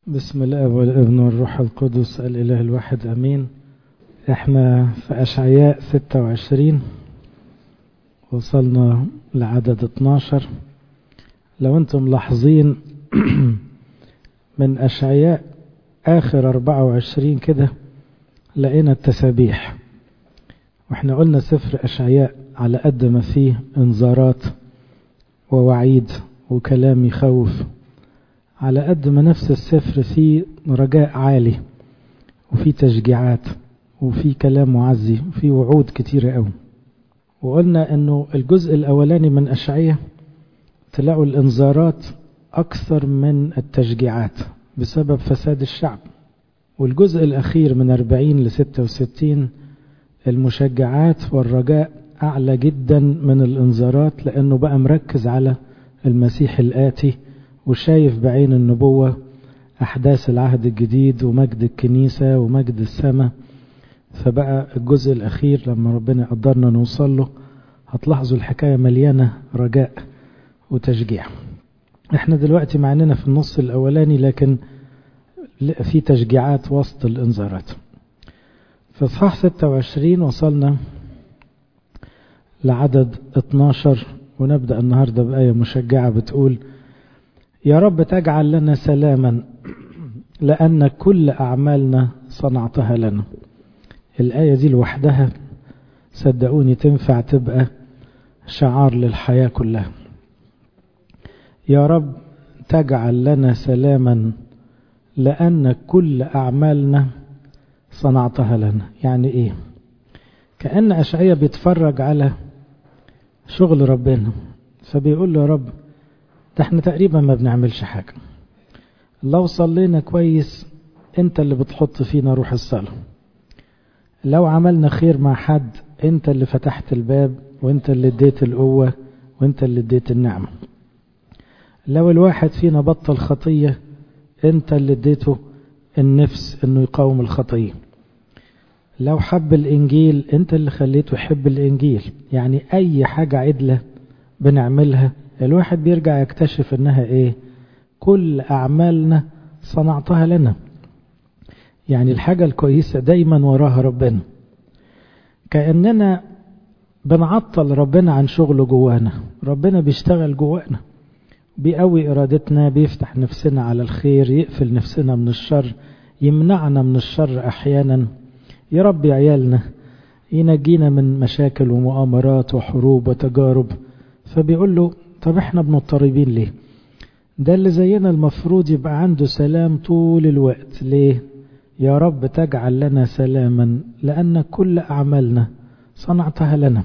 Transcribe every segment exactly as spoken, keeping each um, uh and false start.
بسم الله والابن والروح القدس الإله الواحد أمين. احنا في أشعياء ستة وعشرين وصلنا لعدد اتناشر. لو انتم ملاحظين من أشعياء آخر أربعة وعشرين كده لقينا التسابيح، واحنا قلنا سفر أشعياء على قد ما فيه انذارات ووعيد وكلام يخوف، على قد ما نفس السفر فيه رجاء عالي وفيه تشجيعات وفيه كلام معزي وفيه وعود كتيرة قوي. وقلنا انه الجزء الاولاني من أشعياء تلاقوا الانذارات اكثر من التشجيعات بسبب فساد الشعب، والجزء الاخير من أربعين لستة وستين المشجعات والرجاء اعلى جدا من الانذارات، لانه بقى مركز على المسيح الآتي وشايف بعين النبوة أحداث العهد الجديد ومجد الكنيسة ومجد السماء. فبقى الجزء الأخير لما ربنا قدرنا نوصل له هتلاحظوا الحكاية مليانة رجاء وتشجيع. احنا دلوقتي معننا في النص الأولاني، لكن في تشجيعات وسط الإنذارات. في إصحاح ستة وعشرين وصلنا لعدد اتناشر، ونبدأ النهاردة بآية مشجعة بتقول: يا رب تجعل لنا سلاما لأن كل أعمالنا صنعتها لنا. الآية دي لوحدها صدقوني تنفع تبقى شعار للحياة كلها. يا رب تجعل لنا سلاما لأن كل أعمالنا صنعتها لنا. يعني إيه؟ كأن أشعياء بيتفرج على شغل ربنا، فبيقول له: يا رب ده احنا تقريبا ما بنعملش حاجة، لو صلينا كويس انت اللي بتحط فينا روح الصلاة، لو عملنا خير مع حد انت اللي فتحت الباب وانت اللي اديت القوة وانت اللي اديت النعمة، لو الواحد فينا بطل خطية انت اللي اديته النفس انه يقاوم الخطية، لو حب الانجيل انت اللي خليته يحب الانجيل. يعني اي حاجة عدلة بنعملها الواحد بيرجع يكتشف انها ايه؟ كل اعمالنا صنعتها لنا. يعني الحاجة الكويسة دايما وراها ربنا، كأننا بنعطل ربنا عن شغله جوانا. ربنا بيشتغل جوانا، بيقوي ارادتنا، بيفتح نفسنا على الخير، يقفل نفسنا من الشر، يمنعنا من الشر احيانا، يربي عيالنا، ينجينا من مشاكل ومؤامرات وحروب وتجارب. فبيقول له: طب احنا بنضطربين ليه؟ ده اللي زينا المفروض يبقى عنده سلام طول الوقت. ليه؟ يا رب تجعل لنا سلاما لأن كل أعمالنا صنعتها لنا.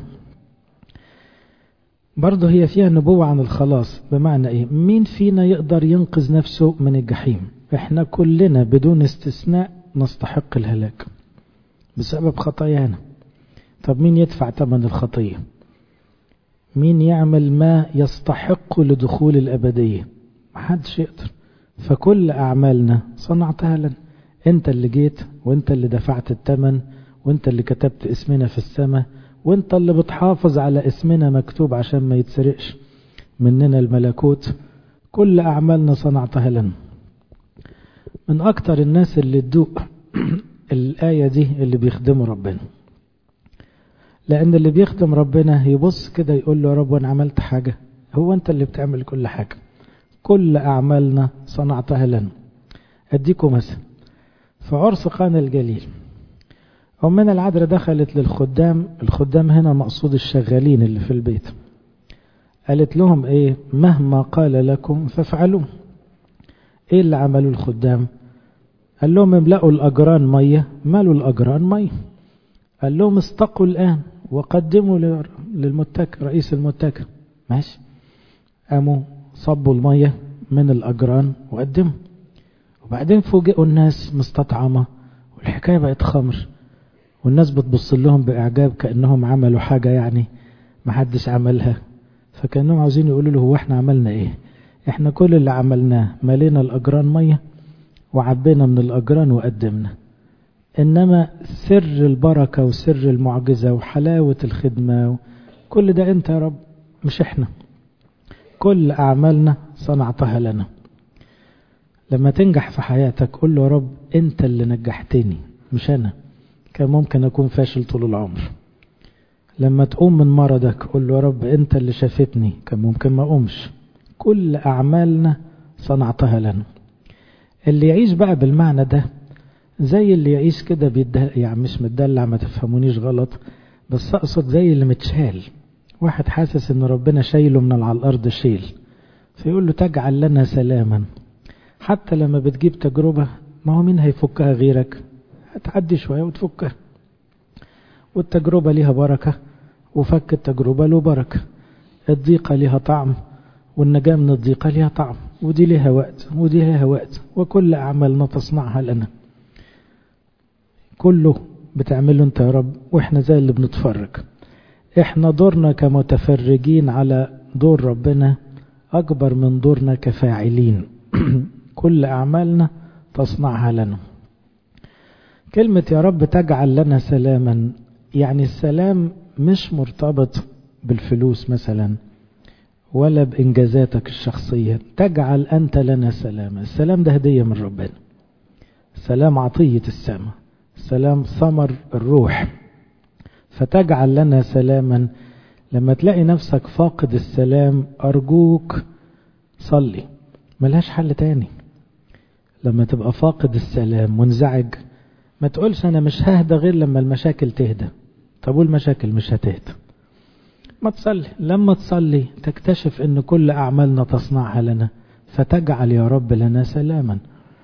برضه هي فيها نبوة عن الخلاص. بمعنى ايه؟ مين فينا يقدر ينقذ نفسه من الجحيم؟ احنا كلنا بدون استثناء نستحق الهلاك بسبب خطايانا. طب مين يدفع ثمن الخطية؟ مين يعمل ما يستحق لدخول الأبدية؟ محدش يقدر. فكل أعمالنا صنعتها لنا. انت اللي جيت وانت اللي دفعت الثمن وانت اللي كتبت اسمنا في السماء وانت اللي بتحافظ على اسمنا مكتوب عشان ما يتسرقش مننا الملكوت. كل أعمالنا صنعتها لنا. من أكتر الناس اللي تدوق الآية دي اللي بيخدموا ربنا، لأن اللي بيخدم ربنا يبص كده يقول له: يا رب وانا عملت حاجة؟ هو انت اللي بتعمل كل حاجة. كل أعمالنا صنعتها لنا. أديكم مثلا في عرس قانا الجليل، أمنا العذراء دخلت للخدام. الخدام هنا مقصود الشغالين اللي في البيت. قالت لهم ايه؟ مهما قال لكم فافعلوا. ايه اللي عملوا الخدام؟ قال لهم: املأوا الأجران مية. مالوا الأجران مية. قال لهم: استقوا الآن وقدموا للمتكر رئيس المتكر. ماشي. قاموا صبوا المية من الأجران وقدموا. وبعدين فوجئوا الناس مستطعمة والحكاية بقت خمر، والناس بتبص لهم بإعجاب كأنهم عملوا حاجة يعني محدش عملها. فكأنهم عاوزين يقولوا له: هو احنا عملنا ايه؟ احنا كل اللي عملناه ملينا الأجران مية وعبينا من الأجران وقدمنا. إنما سر البركة وسر المعجزة وحلاوة الخدمة كل ده أنت يا رب، مش إحنا. كل أعمالنا صنعتها لنا. لما تنجح في حياتك قول له يا رب انت اللي نجحتني مش انا، كان ممكن اكون فاشل طول العمر. لما تقوم من مرضك قول له يا رب انت اللي شافتني، كان ممكن ما اقومش. كل اعمالنا صنعتها لنا. اللي يعيش بقى بالمعنى ده زي اللي يعيش كده بيدل... يعني مش متدلع، ما تفهمونيش غلط، بس اقصد زي اللي متشال. واحد حاسس ان ربنا شايله من على الارض شيل، فيقول له تجعل لنا سلاما. حتى لما بتجيب تجربة ما هو مين هيفكها غيرك؟ هتعدي شوية وتفكها. والتجربة ليها بركة، وفك التجربة له بركة. الضيقة ليها طعم، والنجاة من الضيقة ليها طعم، ودي ليها وقت ودي ليها وقت. وكل أعمالنا تصنعها لنا. كله بتعمله انت يا رب، واحنا زي اللي بنتفرج. احنا دورنا كمتفرجين على دور ربنا اكبر من دورنا كفاعلين. كل اعمالنا تصنعها لنا. كلمة يا رب تجعل لنا سلاما، يعني السلام مش مرتبط بالفلوس مثلا ولا بإنجازاتك الشخصية. تجعل أنت لنا سلاما. السلام ده هدية من ربنا. السلام عطية السماء، السلام ثمر الروح. فتجعل لنا سلاما. لما تلاقي نفسك فاقد السلام أرجوك صلي، ملهاش حل تاني. لما تبقى فاقد السلام منزعج ما تقولش أنا مش ههدى غير لما المشاكل تهدى. طب والمشاكل مش هتهدى، ما تصلي. لما تصلي تكتشف ان كل أعمالنا تصنعها لنا. فتجعل يا رب لنا سلاما.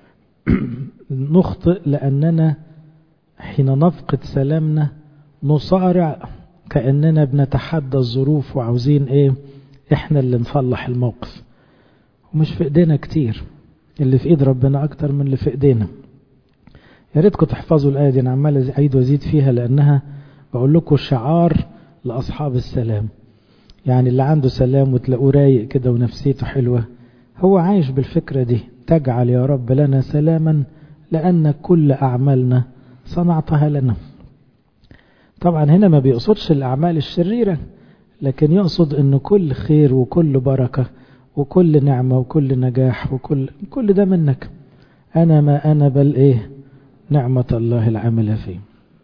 نخطئ لأننا حين نفقد سلامنا نصارع كأننا بنتحدى الظروف وعاوزين ايه احنا اللي نصلح الموقف، ومش في ايدينا كتير. اللي في ايد ربنا اكتر من اللي في ايدينا. يا ريتكم تحفظوا الآية دي، انا عمال اعيد وازيد فيها لانها بقول لكم شعار لاصحاب السلام. يعني اللي عنده سلام وتلاقوه رايق كده ونفسيته حلوة هو عايش بالفكرة دي. تجعل يا رب لنا سلاما لأن كل أعمالنا صنعتها لنا. طبعا هنا ما بيقصدش الأعمال الشريرة، لكن يقصد أن كل خير وكل بركة وكل نعمة وكل نجاح وكل كل ده منك. أنا ما أنا بل إيه نعمة الله العاملة فيه.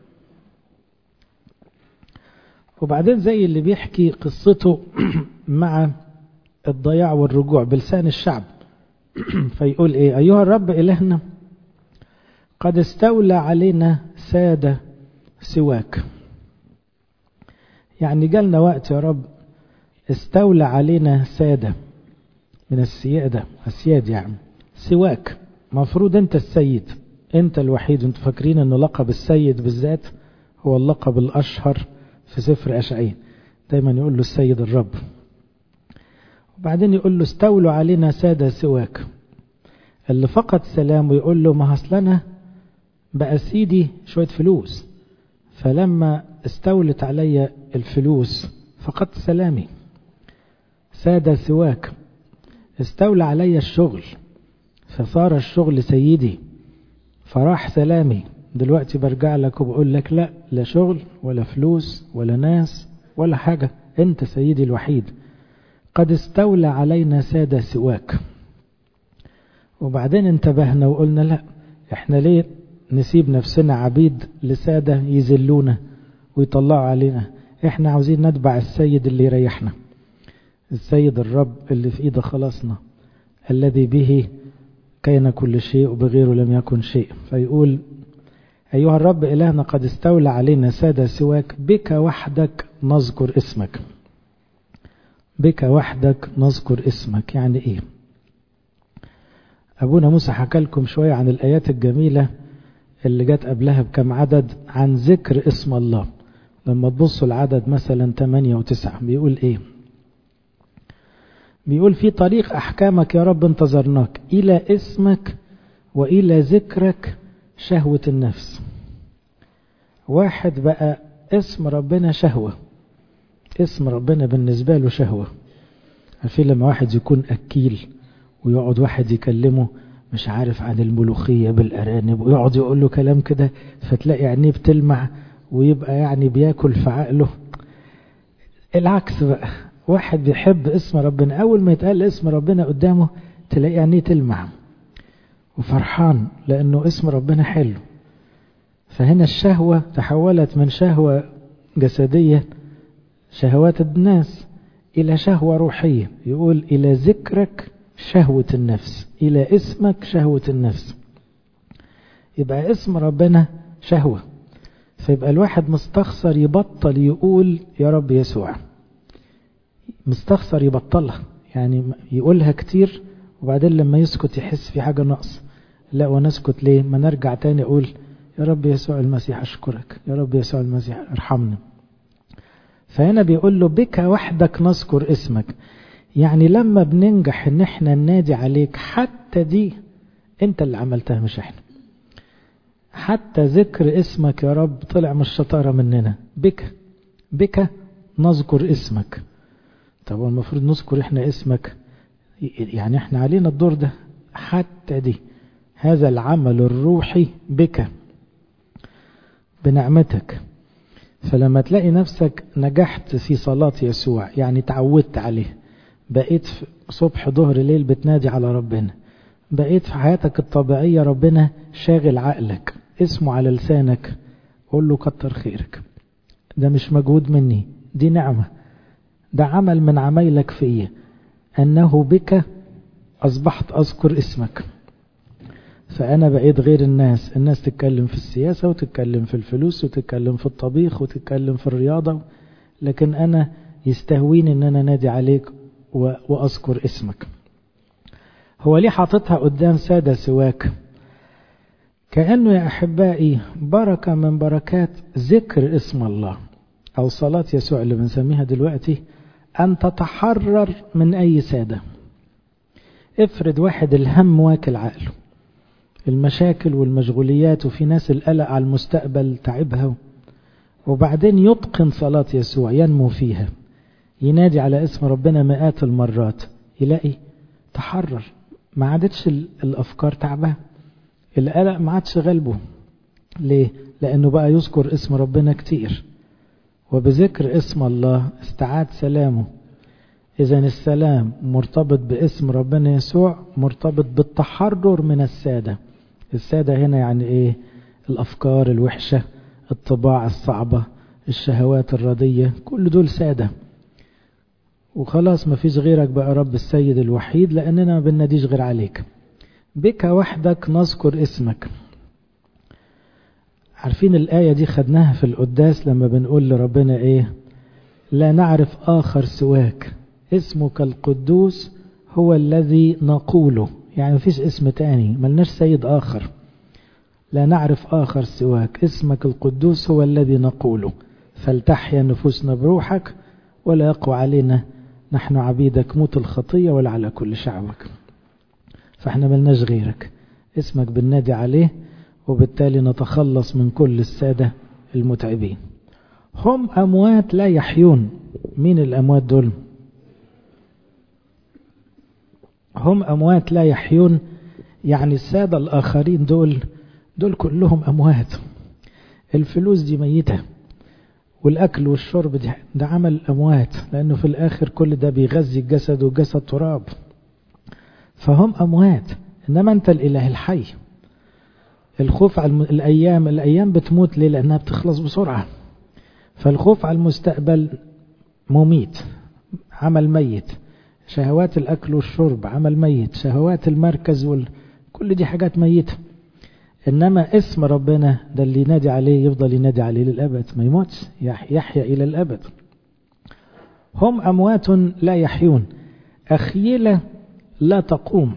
وبعدين زي اللي بيحكي قصته مع الضياع والرجوع بلسان الشعب. فيقول إيه؟ أيها الرب إلهنا قد استولى علينا سادة سواك. يعني جالنا وقت يا رب استولى علينا سادة من السيادة، السياد يعني سواك. مفروض انت السيد، انت الوحيد. انتوا فاكرين انه لقب السيد بالذات هو اللقب الاشهر في سفر اشعياء، دايما يقول له السيد الرب. وبعدين يقول له استولوا علينا سادة سواك. اللي فقد سلامه يقول له ما هصلنا بقى سيدي شوية فلوس، فلما استولت علي الفلوس فقدت سلامي. سادة سواك. استولى علي الشغل فصار الشغل سيدي فراح سلامي. دلوقتي برجع لك وبقول لك لا، لا شغل ولا فلوس ولا ناس ولا حاجة، انت سيدي الوحيد. قد استولى علينا سادة سواك. وبعدين انتبهنا وقلنا لا، احنا ليه نسيب نفسنا عبيد لسادة يذلونا ويطلعوا علينا؟ احنا عاوزين نتبع السيد اللي يريحنا، السيد الرب اللي في ايده خلاصنا، الذي به كان كل شيء وبغيره لم يكن شيء. فيقول أيها الرب إلهنا قد استولى علينا سادة سواك، بك وحدك نذكر اسمك. بك وحدك نذكر اسمك يعني ايه؟ أبونا موسى حكى لكم شوية عن الآيات الجميلة اللي جت قبلها بكم عدد عن ذكر اسم الله. لما تبصوا العدد مثلا ثمانية وتسعة بيقول ايه؟ بيقول في طريق أحكامك يا رب انتظرناك، إلى اسمك وإلى ذكرك شهوة النفس. واحد بقى اسم ربنا شهوة، اسم ربنا بالنسبة له شهوة. عارفين لما واحد يكون أكيل ويقعد واحد يكلمه مش عارف عن الملوخية بالأرانب ويقعد يقول له كلام كده فتلاقي عينيه بتلمع ويبقى يعني بياكل في عقله. العكس بقى، واحد بيحب اسم ربنا أول ما يتقال اسم ربنا قدامه تلاقي عينيه تلمع. وفرحان لأنه اسم ربنا حلو. فهنا الشهوة تحولت من شهوة جسدية شهوات الناس إلى شهوة روحية. يقول إلى ذكرك شهوة النفس، إلى اسمك شهوة النفس. يبقى اسم ربنا شهوة، فيبقى الواحد مستخسر يبطل يقول يا رب يسوع، مستخسر يبطلها، يعني يقولها كتير وبعدين لما يسكت يحس في حاجة نقص. لا، ونسكت ليه؟ ما نرجع تاني أقول يا رب يسوع المسيح أشكرك، يا رب يسوع المسيح ارحمنا. فهنا بيقول له بك وحدك نذكر اسمك، يعني لما بننجح ان احنا ننادي عليك حتى دي انت اللي عملتها مش احنا. حتى ذكر اسمك يا رب طلع من الشطارة مننا. بك بك نذكر اسمك. طب المفروض نذكر احنا اسمك، يعني احنا علينا الدور ده. حتى دي هذا العمل الروحي بك بنعمتك. فلما تلاقي نفسك نجحت في صلاة يسوع، يعني تعودت عليه، بقيت صبح ظهر ليل بتنادي على ربنا، بقيت في حياتك الطبيعية ربنا شاغل عقلك، اسمه على لسانك، قول له كتر خيرك، ده مش مجهود مني، دي نعمة، ده عمل من عمايلك فيا، أنه بك أصبحت أذكر اسمك. فأنا بقيت غير الناس. الناس تتكلم في السياسة وتتكلم في الفلوس وتتكلم في الطبيخ وتتكلم في الرياضة، لكن أنا يستهويني أن أنا نادي عليك وأذكر اسمك. هو ليه حاططها قدام سادة سواك؟ كأنه يا أحبائي بركة من بركات ذكر اسم الله أو صلاة يسوع اللي بنسميها دلوقتي، أن تتحرر من أي سادة. افرض واحد الهم واكل عقله، المشاكل والمشغوليات، وفي ناس القلق على المستقبل تعبها، وبعدين يتقن صلاة يسوع ينمو فيها، ينادي على اسم ربنا مئات المرات، يلاقي تحرر، ما عادتش الأفكار تعبها، القلق ما عادش غلبه. ليه؟ لأنه بقى يذكر اسم ربنا كتير، وبذكر اسم الله استعاد سلامه. إذن السلام مرتبط باسم ربنا يسوع، مرتبط بالتحرر من السادة. السادة هنا يعني إيه؟ الأفكار الوحشة، الطباع الصعبة، الشهوات الردية، كل دول سادة. وخلاص ما فيش غيرك بقى رب السيد الوحيد، لأننا ما بنناديش غير عليك. بك وحدك نذكر اسمك. عارفين الآية دي خدناها في القداس لما بنقول لربنا إيه؟ لا نعرف آخر سواك، اسمك القدوس هو الذي نقوله. يعني مفيش اسم تاني، ملناش سيد آخر. لا نعرف آخر سواك، اسمك القدوس هو الذي نقوله. فلتحيا نفوسنا بروحك ولا يقوى علينا نحن عبيدك موت الخطية ولا على كل شعبك. فاحنا ملناش غيرك، اسمك بننادي عليه، وبالتالي نتخلص من كل السادة المتعبين. هم أموات لا يحيون. مين الأموات دول؟ هم أموات لا يحيون، يعني السادة الآخرين دول دول كلهم أموات. الفلوس دي ميتة، والأكل والشرب دي ده عمل أموات، لأنه في الآخر كل ده بيغذي الجسد، والجسد تراب. فهم أموات، إنما أنت الإله الحي. الخوف على الأيام الأيام بتموت ليه؟ لأنها بتخلص بسرعة. فالخوف على المستقبل مميت، عمل ميت. شهوات الأكل والشرب عمل ميت، شهوات المركز وال... كل دي حاجات ميتة. إنما اسم ربنا ده اللي ينادي عليه يفضل ينادي عليه للأبد، ما يموتش، يحيا إلى الأبد. هم أموات لا يحيون، أخيلة لا تقوم.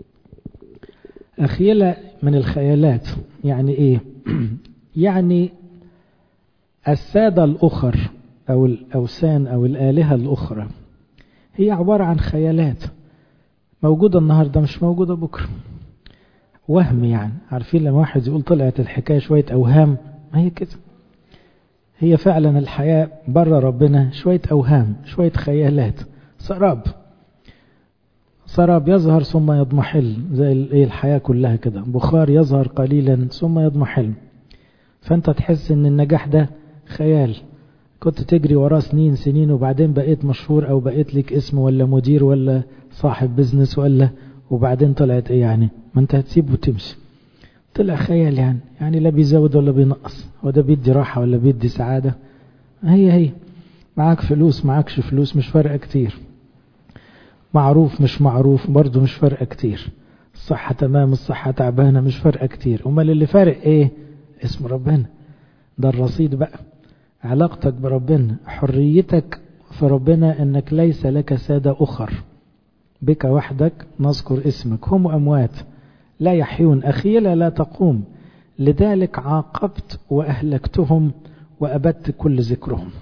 أخيلة من الخيالات. يعني إيه؟ يعني السادة الأخر أو الأوثان أو الآلهة الأخرى هي عبارة عن خيالات موجودة النهاردة مش موجودة بكرة. وهم يعني. عارفين لما واحد يقول طلعت الحكاية شوية أوهام، ما هي كده. هي فعلا الحياة برا ربنا شوية أوهام، شوية خيالات، سراب. سراب يظهر ثم يضمحل، زي الحياة كلها كده، بخار يظهر قليلا ثم يضمحل. فأنت تحس ان النجاح ده خيال، كنت تجري وراه سنين سنين، وبعدين بقيت مشهور أو بقيت لك اسم ولا مدير ولا صاحب بزنس ولا، وبعدين طلعت ايه يعني؟ ما انت هتسيبه وتمشي. طلع خيال يعني يعني لا بيزود ولا بينقص، هو ده بيدي راحة ولا بيدي سعادة؟ هي هي معاك فلوس معاكش فلوس مش فارقة كتير، معروف مش معروف برضو مش فارقة كتير، الصحة تمام الصحة تعبانة مش فارقة كتير. امال اللي فارق ايه؟ اسم ربنا، ده الرصيد بقى. علاقتك بربنا، حريتك في ربنا، انك ليس لك سادة اخر، بك وحدك نذكر اسمك، هم اموات لا يحيون، اخيلا لا تقوم، لذلك عاقبت واهلكتهم وابدت كل ذكرهم.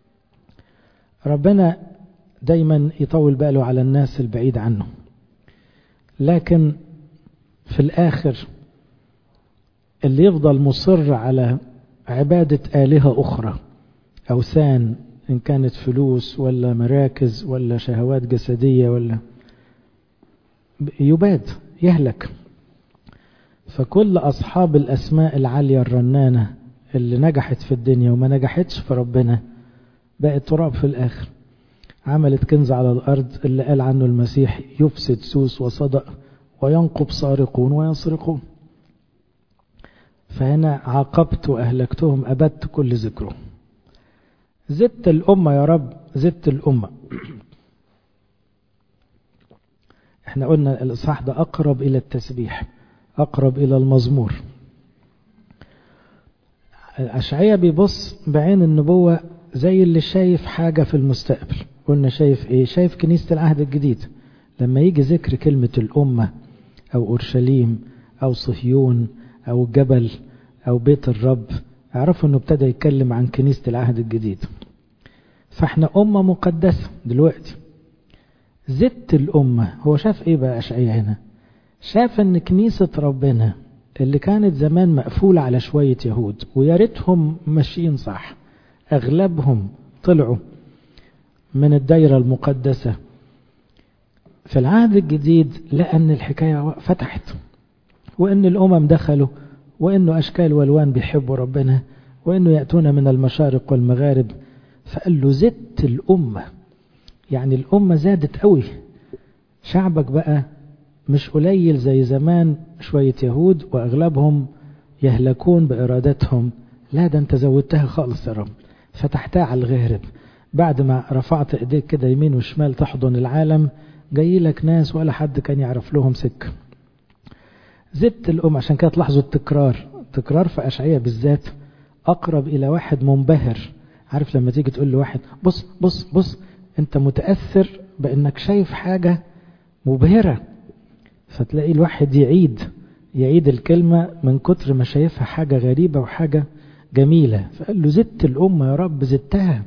ربنا دايما يطول باله على الناس البعيد عنه، لكن في الاخر اللي يفضل مصر على عبادة آلهة أخرى، أوثان، إن كانت فلوس ولا مراكز ولا شهوات جسدية ولا، يباد يهلك. فكل أصحاب الأسماء العالية الرنانة اللي نجحت في الدنيا وما نجحتش في ربنا بقت تراب في الآخر. عملت كنز على الأرض اللي قال عنه المسيح يفسد سوس وصدق وينقب سارقون ويسرقون. فهنا عاقبت وأهلكتهم أبدت كل ذكرهم. زدت الأمة يا رب زدت الأمة. احنا قلنا الإصحاح ده أقرب إلى التسبيح، أقرب إلى المزمور. أشعياء بيبص بعين النبوة زي اللي شايف حاجة في المستقبل. قلنا شايف ايه؟ شايف كنيسة العهد الجديد. لما يجي ذكر كلمة الأمة أو أورشليم أو صهيون أو جبل أو بيت الرب، اعرفوا أنه ابتدى يتكلم عن كنيسة العهد الجديد. فاحنا أمة مقدسة دلوقتي. زدت الأمة، هو شاف ايه بقى أشعياء هنا؟ شاف أن كنيسة ربنا اللي كانت زمان مقفولة على شوية يهود، ويا ريتهم ماشيين صح، أغلبهم طلعوا من الدائرة المقدسة، في العهد الجديد لأن الحكاية فتحت، وأن الأمم دخلوا، وأنه أشكال والوان بيحبوا ربنا، وأنه يأتون من المشارق والمغارب. فقال له زدت الأمة، يعني الأمة زادت قوي. شعبك بقى مش قليل زي زمان شوية يهود وأغلبهم يهلكون بإرادتهم، لا ده أنت زودتها خالص يا رب، فتحتها على الغارب. بعد ما رفعت ايديك كده يمين وشمال تحضن العالم، جاي لك ناس ولا حد كان يعرف لهم سكة. زدت الأمة. عشان كده تلاحظوا التكرار، التكرار في أشعياء بالذات أقرب إلى واحد منبهر. عارف لما تيجي تقول لواحد بص بص بص، أنت متأثر بأنك شايف حاجة مبهرة، فتلاقي الواحد يعيد يعيد الكلمة من كتر ما شايفها حاجة غريبة وحاجة جميلة. فقال له زدت الأمة يا رب زدتها.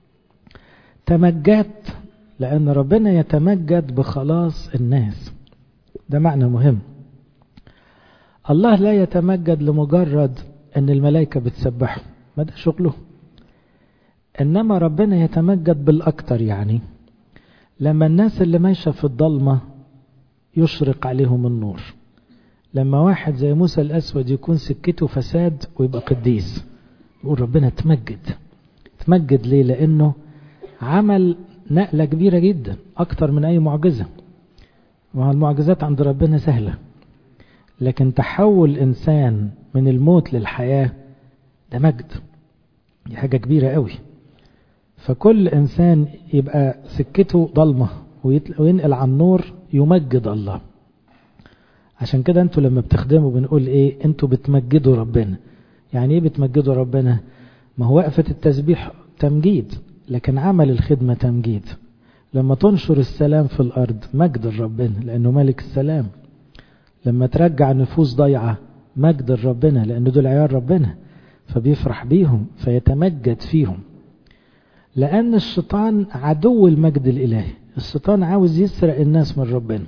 تمجد، لأن ربنا يتمجد بخلاص الناس، ده معنى مهم. الله لا يتمجد لمجرد أن الملائكة بتسبحه، ما ده شغله، إنما ربنا يتمجد بالأكتر. يعني لما الناس اللي ماشية في الضلمة يشرق عليهم النور، لما واحد زي موسى الأسود يكون سكته فساد ويبقى قديس، يقول ربنا تمجد. تمجد ليه؟ لأنه عمل نقلة كبيرة جدا أكتر من أي معجزة. والمعجزات عند ربنا سهلة، لكن تحول إنسان من الموت للحياة ده مجد، دي حاجة كبيرة قوي. فكل إنسان يبقى سكته ضلمة وينقل عن نور يمجد الله. عشان كده انتوا لما بتخدموا بنقول ايه؟ انتوا بتمجدوا ربنا. يعني ايه بتمجدوا ربنا؟ ما هو وقفة التسبيح تمجيد، لكن عمل الخدمة تمجيد. لما تنشر السلام في الأرض مجد ربنا لأنه ملك السلام. لما ترجع نفوس ضيعة مجد ربنا لأنه دول عيال ربنا، فبيفرح بيهم فيتمجد فيهم. لأن الشيطان عدو المجد الإلهي، الشيطان عاوز يسرق الناس من ربنا،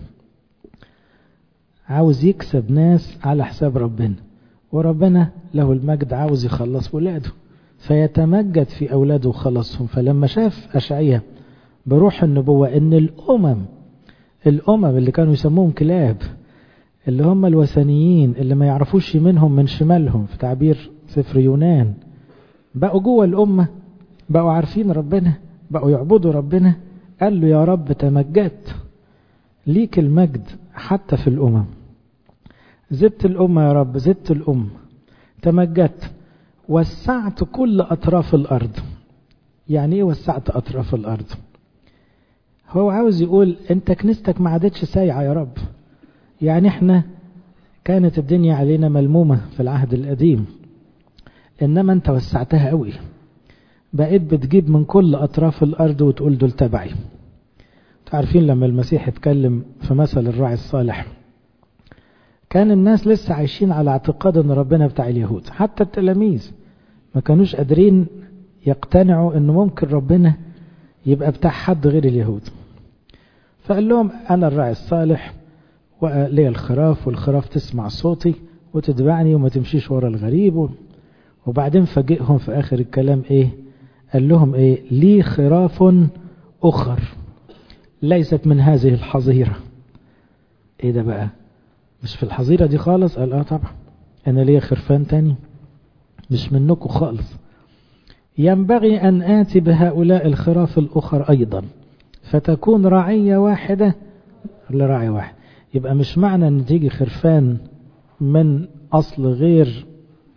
عاوز يكسب ناس على حساب ربنا، وربنا له المجد عاوز يخلص ولاده، فيتمجد في أولاده وخلصهم. فلما شاف أشعياء بروح النبوة إن الأمم الأمم اللي كانوا يسموهم كلاب، اللي هم الوثنيين اللي ما يعرفوش يمينهم من شمالهم في تعبير سفر يونان، بقوا جوه الأمة، بقوا عارفين ربنا، بقوا يعبدوا ربنا. قال له يا رب تمجدت، ليك المجد حتى في الأمم. زدت الأمة يا رب، زدت الأمة، تمجدت، وسعت كل أطراف الأرض. يعني إيه وسعت أطراف الأرض؟ هو عاوز يقول أنت كنيستك ما عادتش سايعة يا رب. يعني إحنا كانت الدنيا علينا ملمومة في العهد القديم، إنما أنت وسعتها قوي، بقيت بتجيب من كل أطراف الأرض وتقول دول تبعي. تعرفين لما المسيح اتكلم في مثل الراعي الصالح، كان الناس لسه عايشين على اعتقاد ان ربنا بتاع اليهود، حتى التلاميذ ما كانوش قادرين يقتنعوا انه ممكن ربنا يبقى بتاع حد غير اليهود. فقال لهم انا الراعي الصالح ولي الخراف، والخراف تسمع صوتي وتتبعني وما تمشيش ورا الغريب. وبعدين فاجئهم في اخر الكلام ايه؟ قال لهم ايه؟ لي خراف اخر ليست من هذه الحظيرة. ايه ده بقى؟ مش في الحظيرة دي خالص؟ قال اه طبعا انا ليا خرفان تاني مش منكم خالص. ينبغي ان اتي بهؤلاء الخراف الاخر ايضا فتكون رعية واحدة لراعي واحد. يبقى مش معنى ان تيجي خرفان من اصل غير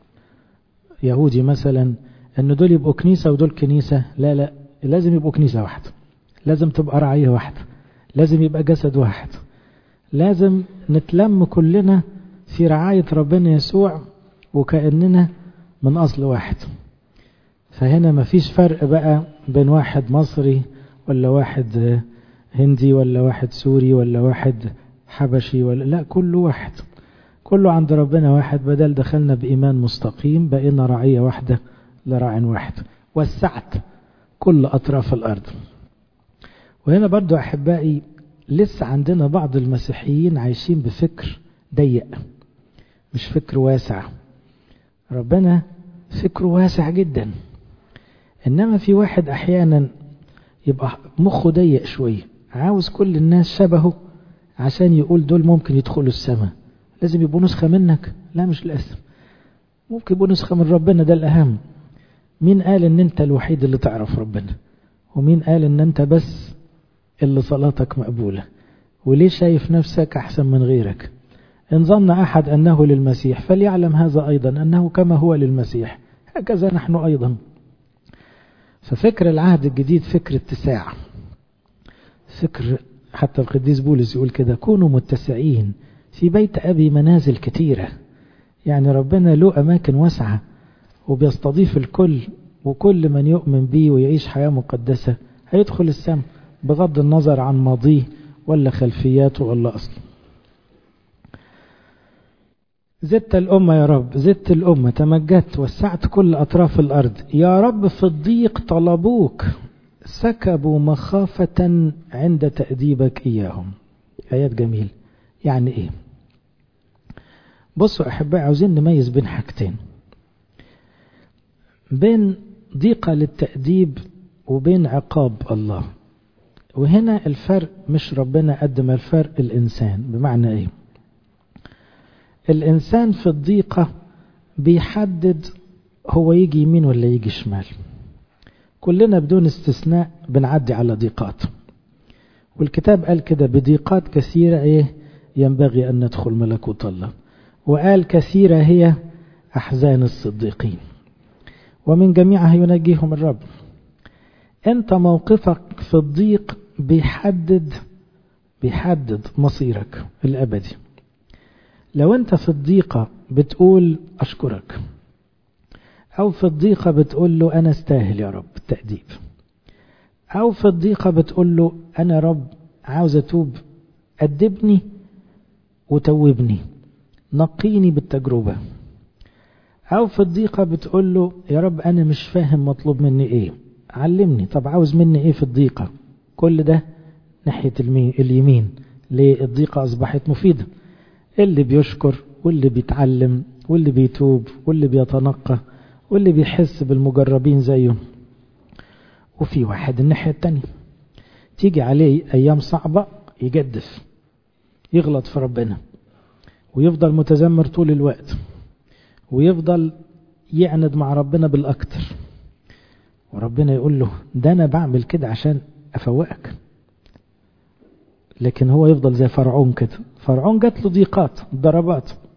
يهودي مثلا ان دول يبقوا كنيسة ودول كنيسة، لا لا، لازم يبقوا كنيسة واحدة، لازم تبقى رعية واحدة، لازم يبقى جسد واحد، لازم نتلم كلنا في رعاية ربنا يسوع وكأننا من أصل واحد. فهنا مفيش فرق بقى بين واحد مصري ولا واحد هندي ولا واحد سوري ولا واحد حبشي ولا لا، كله واحد، كله عند ربنا واحد. بدل دخلنا بإيمان مستقيم بقينا رعية واحدة لراع واحد. وسعت كل أطراف الأرض. وهنا برضو أحبائي لسه عندنا بعض المسيحيين عايشين بفكر ضيق، مش فكر واسع. ربنا فكره واسع جدا، إنما في واحد أحيانا يبقى مخه ضيق شوية، عاوز كل الناس شبهه عشان يقول دول ممكن يدخلوا السماء. لازم يبقوا نسخة منك؟ لا مش لازم، ممكن يبقوا نسخة من ربنا، ده الأهم. مين قال ان انت الوحيد اللي تعرف ربنا؟ ومين قال ان انت بس اللي صلاتك مقبولة؟ وليه شايف نفسك احسن من غيرك؟ ان ظن احد انه للمسيح فليعلم هذا ايضا انه كما هو للمسيح هكذا نحن ايضا. ففكر العهد الجديد فكر اتساع، فكر حتى القديس بولس يقول كده: كونوا متسعين في بيت ابي منازل كتيرة. يعني ربنا له اماكن واسعة وبيستضيف الكل، وكل من يؤمن به ويعيش حياة مقدسة هيدخل السماء بغض النظر عن ماضيه ولا خلفياته ولا أصله. زدت الأمة يا رب، زدت الأمة، تمجدت، وسعت كل أطراف الأرض. يا رب في الضيق طلبوك، سكبوا مخافة عند تأديبك إياهم. آيات جميل. يعني إيه؟ بصوا أحبائي، عاوزين نميز بين حاجتين، بين ضيقة للتأديب وبين عقاب الله. وهنا الفرق مش ربنا قد ما الفرق الإنسان. بمعنى إيه؟ الإنسان في الضيقة بيحدد هو يجي يمين ولا يجي شمال. كلنا بدون استثناء بنعدي على ضيقات، والكتاب قال كده: بضيقات كثيرة إيه ينبغي أن ندخل ملكوت الله. وقال: كثيرة هي أحزان الصديقين ومن جميعها ينجيهم الرب. انت موقفك في الضيق بيحدد بيحدد مصيرك الأبدي. لو انت في الضيقة بتقول أشكرك، أو في الضيقة بتقول له أنا استاهل يا رب التأديب، أو في الضيقة بتقول له أنا رب عاوز أتوب، أدبني وتوبني، نقيني بالتجربة. أو في الضيقة بتقول له يا رب أنا مش فاهم مطلوب مني إيه، علمني، طب عاوز مني إيه في الضيقة؟ كل ده ناحية اليمين. ليه؟ الضيقة أصبحت مفيدة. اللي بيشكر واللي بيتعلم واللي بيتوب واللي بيتنقى واللي بيحس بالمجربين زيه. وفي واحد الناحية التانية تيجي عليه أيام صعبة يجدف، يغلط في ربنا ويفضل متذمر طول الوقت، ويفضل يعند مع ربنا بالأكتر، وربنا يقول له ده أنا بعمل كده عشان أفوقك. لكن هو يفضل زي فرعون كده. فرعون جات له ضيقات ضربات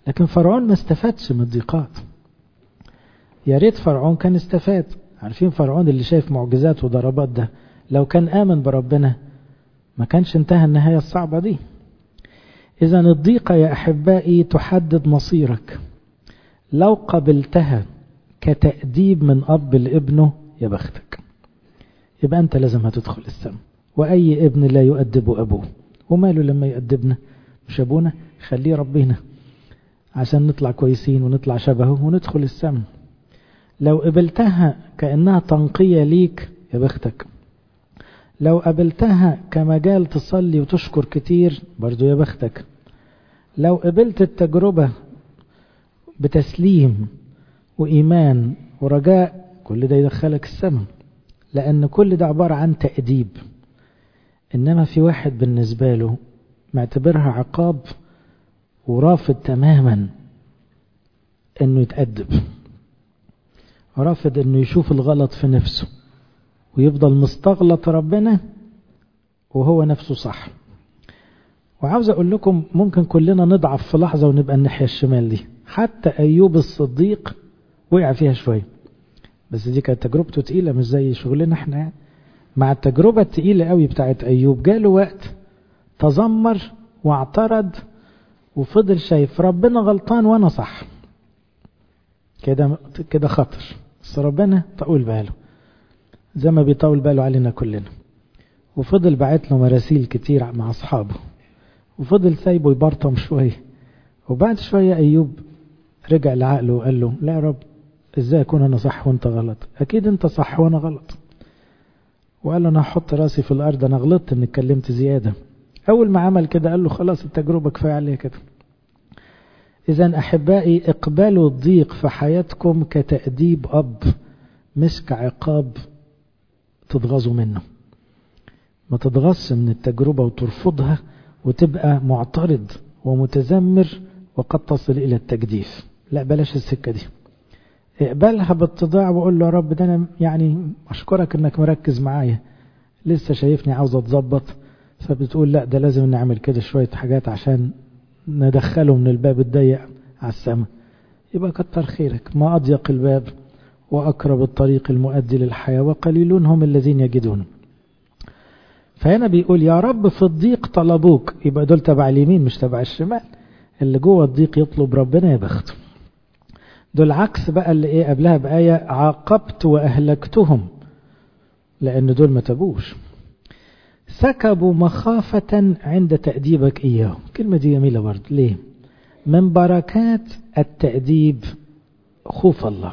لكن فرعون ما استفادش من الضيقات. يا ريت فرعون كان استفاد. عارفين فرعون اللي شايف معجزات وضربات ده لو كان آمن بربنا ما كانش انتهى النهاية الصعبة دي. إذن الضيقة يا أحبائي تحدد مصيرك. لو قبلتها كتأديب من أب لابنه يا بختك، يبقى أنت لازم هتدخل السماء. وأي ابن لا يؤدب أبوه، وماله لما يؤدبنا؟ مش أبونا، خليه ربنا عشان نطلع كويسين ونطلع شبهه وندخل السماء. لو قبلتها كأنها تنقية ليك يا بختك. لو قبلتها كمجال تصلي وتشكر كتير برضو يا بختك. لو قبلت التجربة بتسليم وإيمان ورجاء كل ده يدخلك السماء، لأن كل ده عبارة عن تأديب. إنما في واحد بالنسبة له معتبرها عقاب ورافض تماما إنه يتأدب، رافض إنه يشوف الغلط في نفسه ويفضل مستغلط ربنا وهو نفسه صح. وعاوز أقول لكم ممكن كلنا نضعف في لحظة ونبقى الناحية الشمال دي. حتى أيوب الصديق وقع فيها شوية، بس دي كانت تجربته تقيلة مش زي شغلنا احنا. مع التجربة التقيلة قوي بتاعت أيوب جاله وقت تذمر واعترض وفضل شايف ربنا غلطان وانا صح. كده كده خطر، بس ربنا طول باله زي ما بيطول باله علينا كلنا. وفضل بعت له مراسيل كتير مع أصحابه، وفضل سايبه يبرطم شوية. وبعد شوية أيوب رجع لعقله وقال له لا يا رب، ازاي اكون انا صح وانت غلط؟ اكيد انت صح وانا غلط. وقال له انا هحط راسي في الارض، انا غلطت اني اتكلمت زيادة. اول ما عمل كده قال له خلاص التجربة كفاية عليها كده. اذن احبائي اقبلوا الضيق في حياتكم كتأديب اب مش كعقاب تتغاظوا منه. ما تتغص من التجربة وترفضها وتبقى معترض ومتذمر وقد تصل الى التجديف. لا، بلاش السكة دي. اقبلها باتضاع وقول له يا رب ده انا يعني اشكرك انك مركز معايا، لسه شايفني عاوز اتظبط، فبتقول لا ده لازم نعمل كده شوية حاجات عشان ندخله من الباب الضيق على السماء. يبقى كتر خيرك. ما اضيق الباب واقرب الطريق المؤدي للحياة وقليلون هم الذين يجدون. فهنا بيقول يا رب في الضيق طلبوك. يبقى دول تبع اليمين مش تبع الشمال. اللي جوه الضيق يطلب ربنا يا بخته. دول عكس بقى اللي ايه قبلها بآية عاقبت وأهلكتهم، لأن دول ما تبوش. سكبوا مخافة عند تأديبك إياهم. كلمة دي جميلة برضه. ليه؟ من بركات التأديب خوف الله.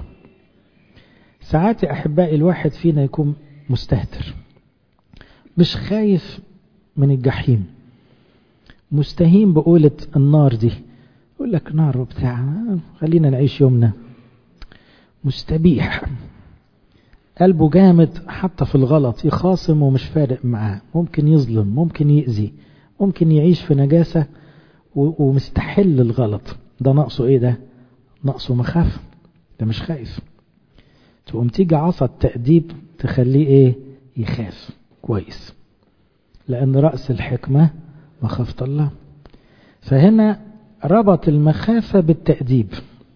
ساعات يا أحبائي الواحد فينا يكون مستهتر، مش خايف من الجحيم، مستهين بقولة النار دي، يقول لك نار وبتاع خلينا نعيش يومنا. مستبيح، قلبه جامد حتى في الغلط، يخاصم ومش فارق معاه، ممكن يظلم، ممكن يأذي، ممكن يعيش في نجاسة ومستحل الغلط. ده نقصه ايه؟ ده نقصه مخافة، ده مش خايف. تقوم تيجي عصا التأديب تخليه ايه؟ يخاف كويس، لأن رأس الحكمة مخافة الله. فهنا ربط المخافة بالتأديب،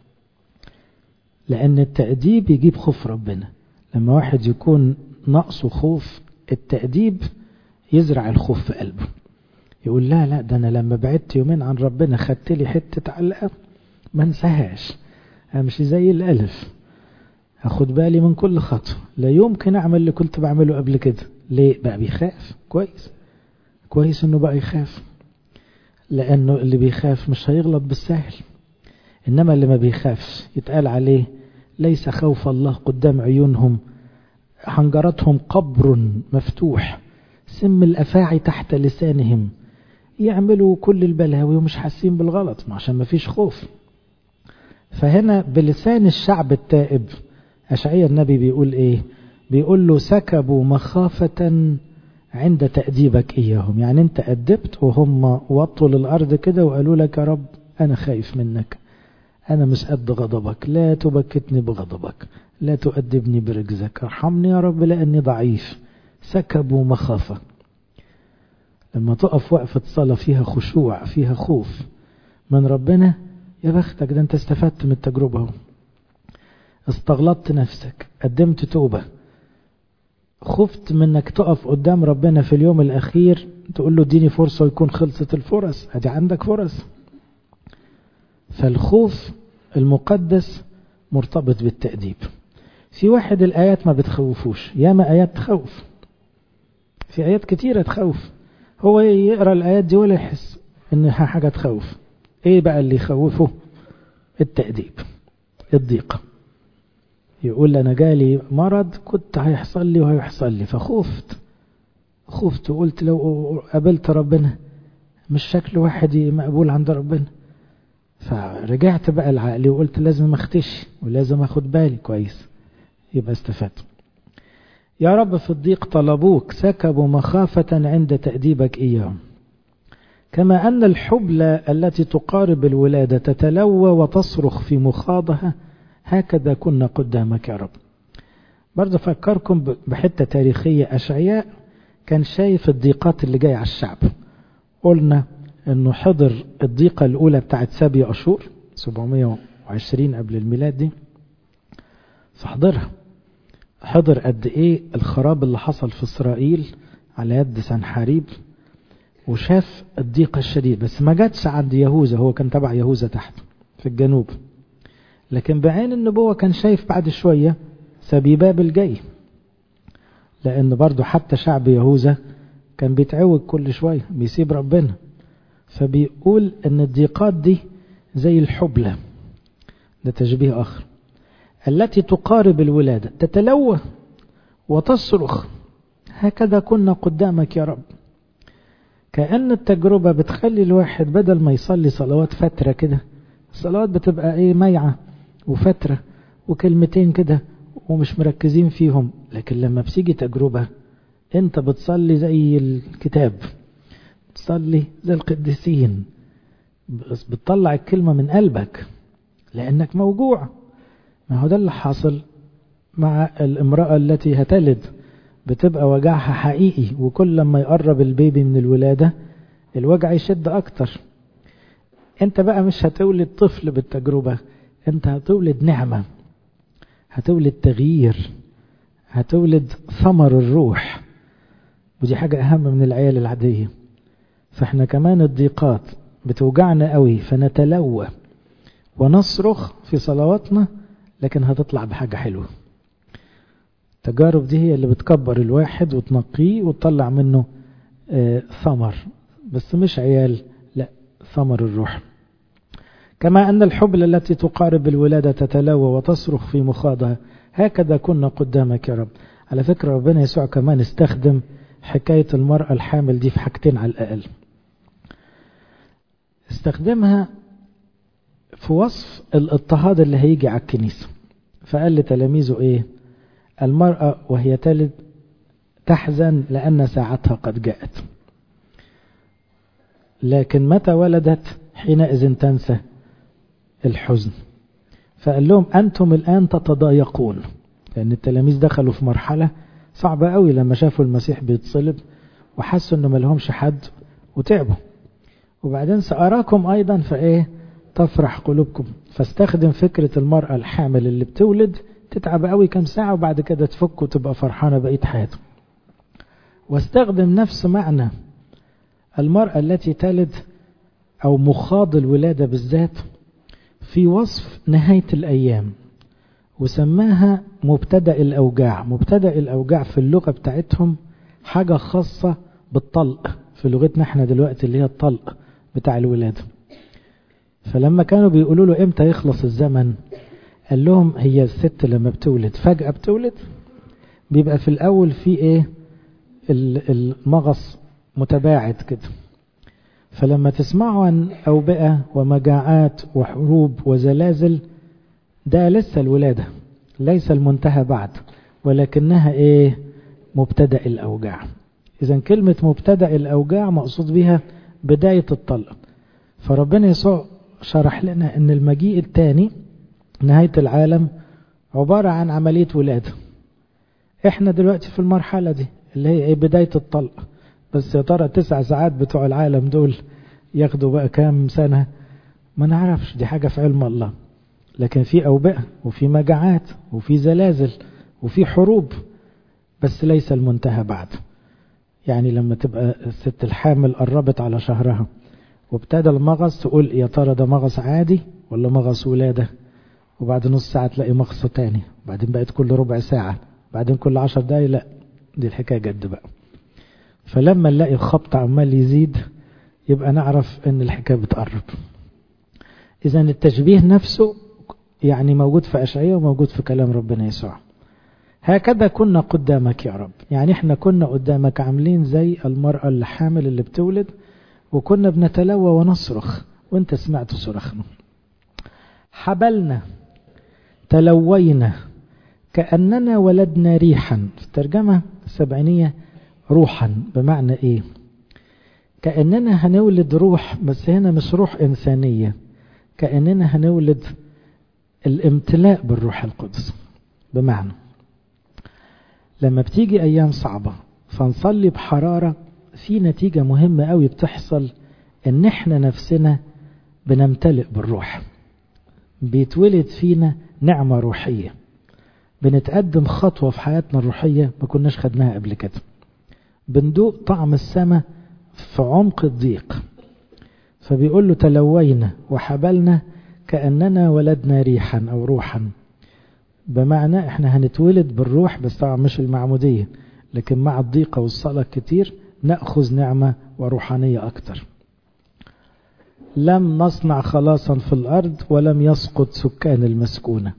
لأن التأديب يجيب خوف ربنا. لما واحد يكون نقصه خوف، التأديب يزرع الخوف في قلبه، يقول لا لا ده أنا لما بعدت يومين عن ربنا خدت لي حتة علقة ما انساهاش، أمشي زي الألف، أخد بالي من كل خطوة، لا يمكن أعمل اللي كنت بعمله قبل كده. ليه؟ بقى بيخاف. كويس كويس إنه بقى يخاف، لأنه اللي بيخاف مش هيغلط بالسهل. إنما اللي ما بيخافش يتقال عليه ليس خوف الله قدام عيونهم، حنجرتهم قبر مفتوح، سم الأفاعي تحت لسانهم، يعملوا كل البلاوي ومش حاسين بالغلط عشان ما فيش خوف. فهنا بلسان الشعب التائب أشعياء النبي بيقول إيه؟ بيقول له سكبوا مخافة عند تأديبك إياهم. يعني أنت أدبت وهم وطوا للأرض كده وقالوا لك يا رب أنا خايف منك، أنا مش قد غضبك، لا تبكتني بغضبك، لا تؤدبني برجزك، ارحمني يا رب لأني ضعيف. سكبوا مخافة. لما تقف وقفة صلاة فيها خشوع فيها خوف من ربنا، يا بختك، ده انت استفدت من التجربة، استغلطت نفسك، قدمت توبة، خفت منك تقف قدام ربنا في اليوم الأخير تقول له اديني فرصة ويكون خلصت الفرص. ادي عندك فرص. فالخوف المقدس مرتبط بالتأديب. في واحد الآيات ما بتخوفوش، ياما آيات تخوف، في آيات كتيرة تخوف، هو يقرأ الآيات دي ولا يحس إنها حاجة تخوف. إيه بقى اللي يخوفه؟ التأديب، الضيقة. يقول أنا جالي مرض كنت هيحصل لي وهيحصل لي، فخفت خفت وقلت لو قابلت ربنا مش شكل واحد مقبول عند ربنا. فرجعت بقى لعقلي وقلت لازم اختشي ولازم اخد بالي كويس، يبقى استفدت. يا رب في الضيق طلبوك، سكبوا مخافة عند تأديبك إياهم. كما أن الحبلى التي تقارب الولادة تتلوى وتصرخ في مخاضها، هكذا كنا قدامك يا رب. برضه فكركم بحتة تاريخية. أشعياء كان شايف الضيقات اللي جاية على الشعب. قلنا انه حضر الضيقة الاولى بتاعت سبي اشور سبعمائة وعشرين قبل الميلاد دي، فحضرها. حضر قد ايه الخراب اللي حصل في اسرائيل على يد سنحاريب، وشاف الضيقة الشديدة، بس ما جاتش عند يهوذا، هو كان تبع يهوذا تحت في الجنوب، لكن بعين النبوة كان شايف بعد شوية سبي بابل جاي، لان برضو حتى شعب يهوذا كان بيتعوج كل شوية بيسيب ربنا. فبيقول ان الضيقات دي زي الحبلى، ده تشبيه اخر، التي تقارب الولادة تتلوى وتصرخ، هكذا كنا قدامك يا رب. كأن التجربة بتخلي الواحد بدل ما يصلي صلوات فترة كده، الصلوات بتبقى ايه ميعة وفترة وكلمتين كده ومش مركزين فيهم، لكن لما بتيجي تجربة انت بتصلي زي الكتاب، بتصلي زي القديسين، بتطلع الكلمة من قلبك لأنك موجوع. ما هو ده اللي حاصل مع الامرأة التي هتلد، بتبقى وجعها حقيقي، وكل لما يقرب البيبي من الولادة الوجع يشد أكتر. انت بقى مش هتولد طفل بالتجربة، انت هتولد نعمة، هتولد تغيير، هتولد ثمر الروح، ودي حاجة أهم من العيال العادية. فاحنا كمان الضيقات بتوجعنا قوي، فنتلوى ونصرخ في صلواتنا، لكن هتطلع بحاجة حلوة. التجارب دي هي اللي بتكبر الواحد وتنقيه وتطلع منه آه ثمر، بس مش عيال، لا، ثمر الروح. كما أن الحبل التي تقارب الولادة تتلوى وتصرخ في مخاضها، هكذا كنا قدامك يا رب. على فكرة ربنا يسوع كمان استخدم حكاية المرأة الحامل دي في حاجتين على الأقل. استخدمها في وصف الاضطهاد اللي هيجي على الكنيسة، فقال لتلاميذه ايه؟ المرأة وهي تلد تحزن لأن ساعتها قد جاءت، لكن متى ولدت حينئذ تنسى الحزن. فقال لهم أنتم الآن تتضايقون، لأن التلاميذ دخلوا في مرحلة صعبة قوي لما شافوا المسيح بيتصلب وحسوا أنه ملهمش حد وتعبوا. وبعدين سأراكم أيضا فإيه تفرح قلوبكم. فاستخدم فكرة المرأة الحامل اللي بتولد تتعب قوي كم ساعة وبعد كده تفك وتبقى فرحانة بقية حياته. واستخدم نفس معنى المرأة التي تلد أو مخاض الولادة بالذات في وصف نهاية الأيام، وسماها مبتدأ الأوجاع. مبتدأ الأوجاع في اللغة بتاعتهم حاجة خاصة بالطلق، في لغتنا احنا دلوقتي اللي هي الطلق بتاع الولادة. فلما كانوا بيقولوا له امتى يخلص الزمن، قال لهم هي الست لما بتولد فجأة بتولد، بيبقى في الأول في ايه المغص متباعد كده، فلما تسمعوا عن أوبئة ومجاعات وحروب وزلازل، ده لسه الولادة، ليس المنتهى بعد، ولكنها ايه مبتدأ الأوجاع. إذن كلمة مبتدأ الأوجاع مقصود بها بداية الطلق. فربنا يسوع شرح لنا أن المجيء الثاني نهاية العالم عبارة عن عملية ولادة. احنا دلوقتي في المرحلة دي اللي هي ايه بداية الطلق، بس يا ترى تسع ساعات بتوع العالم دول ياخدوا بقى كام سنة ما نعرفش، دي حاجة في علم الله. لكن في أوبئة وفي مجاعات وفي زلازل وفي حروب، بس ليس المنتهى بعد. يعني لما تبقى الست الحامل قربت على شهرها وابتدى المغص، تقول يا ترى ده مغص عادي ولا مغص ولادة؟ وبعد نص ساعة تلاقي مغص تاني، وبعدين بقت كل ربع ساعة، بعدين كل عشر دقايق، لا دي الحكاية جد بقى. فلما نلاقي الخبط عمال يزيد يبقى نعرف ان الحكاية بتقرب. اذا التشبيه نفسه يعني موجود في أشعياء وموجود في كلام ربنا يسوع. هكذا كنا قدامك يا رب، يعني احنا كنا قدامك عاملين زي المرأة اللي حامل اللي بتولد، وكنا بنتلوى ونصرخ وانت سمعت صرخنا. حبلنا تلوينا كأننا ولدنا ريحا. في الترجمة السبعينية روحا، بمعنى ايه؟ كأننا هنولد روح، بس هنا مش روح إنسانية، كأننا هنولد الامتلاء بالروح القدس. بمعنى لما بتيجي أيام صعبة فنصلي بحرارة، في نتيجة مهمة قوي بتحصل، ان احنا نفسنا بنمتلئ بالروح، بيتولد فينا نعمة روحية، بنتقدم خطوة في حياتنا الروحية ما كناش خدناها قبل كده، بندوق طعم السماء في عمق الضيق. فبيقول له تلوينا وحبلنا كأننا ولدنا ريحا أو روحا، بمعنى احنا هنتولد بالروح، بس طبعا مش المعمودية، لكن مع الضيقة والصلاة كتير نأخذ نعمة وروحانية أكتر. لم نصنع خلاصا في الأرض ولم يسقط سكان المسكونة.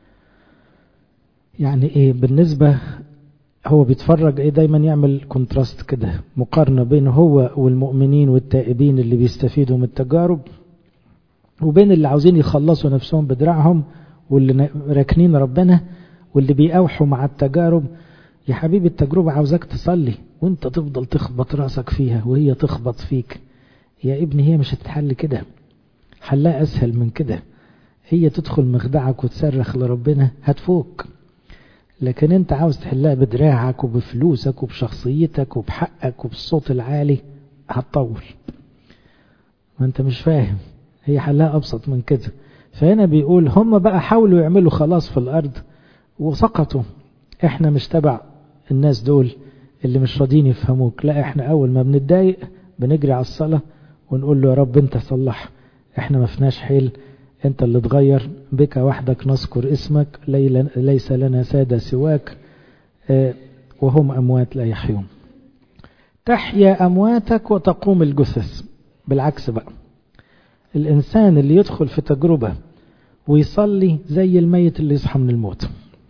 يعني ايه بالنسبة، هو بيتفرج ايه دايما يعمل كونتراست كده، مقارنة بين هو والمؤمنين والتائبين اللي بيستفيدوا من التجارب، وبين اللي عاوزين يخلصوا نفسهم بدراعهم واللي راكنين ربنا واللي بيأوحوا مع التجارب. يا حبيبي التجربة عاوزك تصلي وانت تفضل تخبط راسك فيها وهي تخبط فيك. يا ابني هي مش هتتحل كده، حلها اسهل من كده. هي تدخل مخدعك وتصرخ لربنا هتفوق، لكن انت عاوز تحلها بدراعك وبفلوسك وبشخصيتك وبحقك وبالصوت العالي، هتطول. ما انت مش فاهم، هي حلها ابسط من كده. فهنا بيقول هم بقى حاولوا يعملوا خلاص في الارض وسقطوا. احنا مش تبع الناس دول اللي مش راضين يفهموك، لا احنا اول ما بنتضايق بنجري على الصلاة ونقول له يا رب انت صلح، احنا ما فيناش حيل، انت اللي تغير، بك وحدك نذكر اسمك، ليس لنا سادة سواك، وهم اموات لا يحيون. تحيا امواتك وتقوم الجثث. بالعكس بقى، الانسان اللي يدخل في تجربة ويصلي زي الميت اللي يصحى من الموت.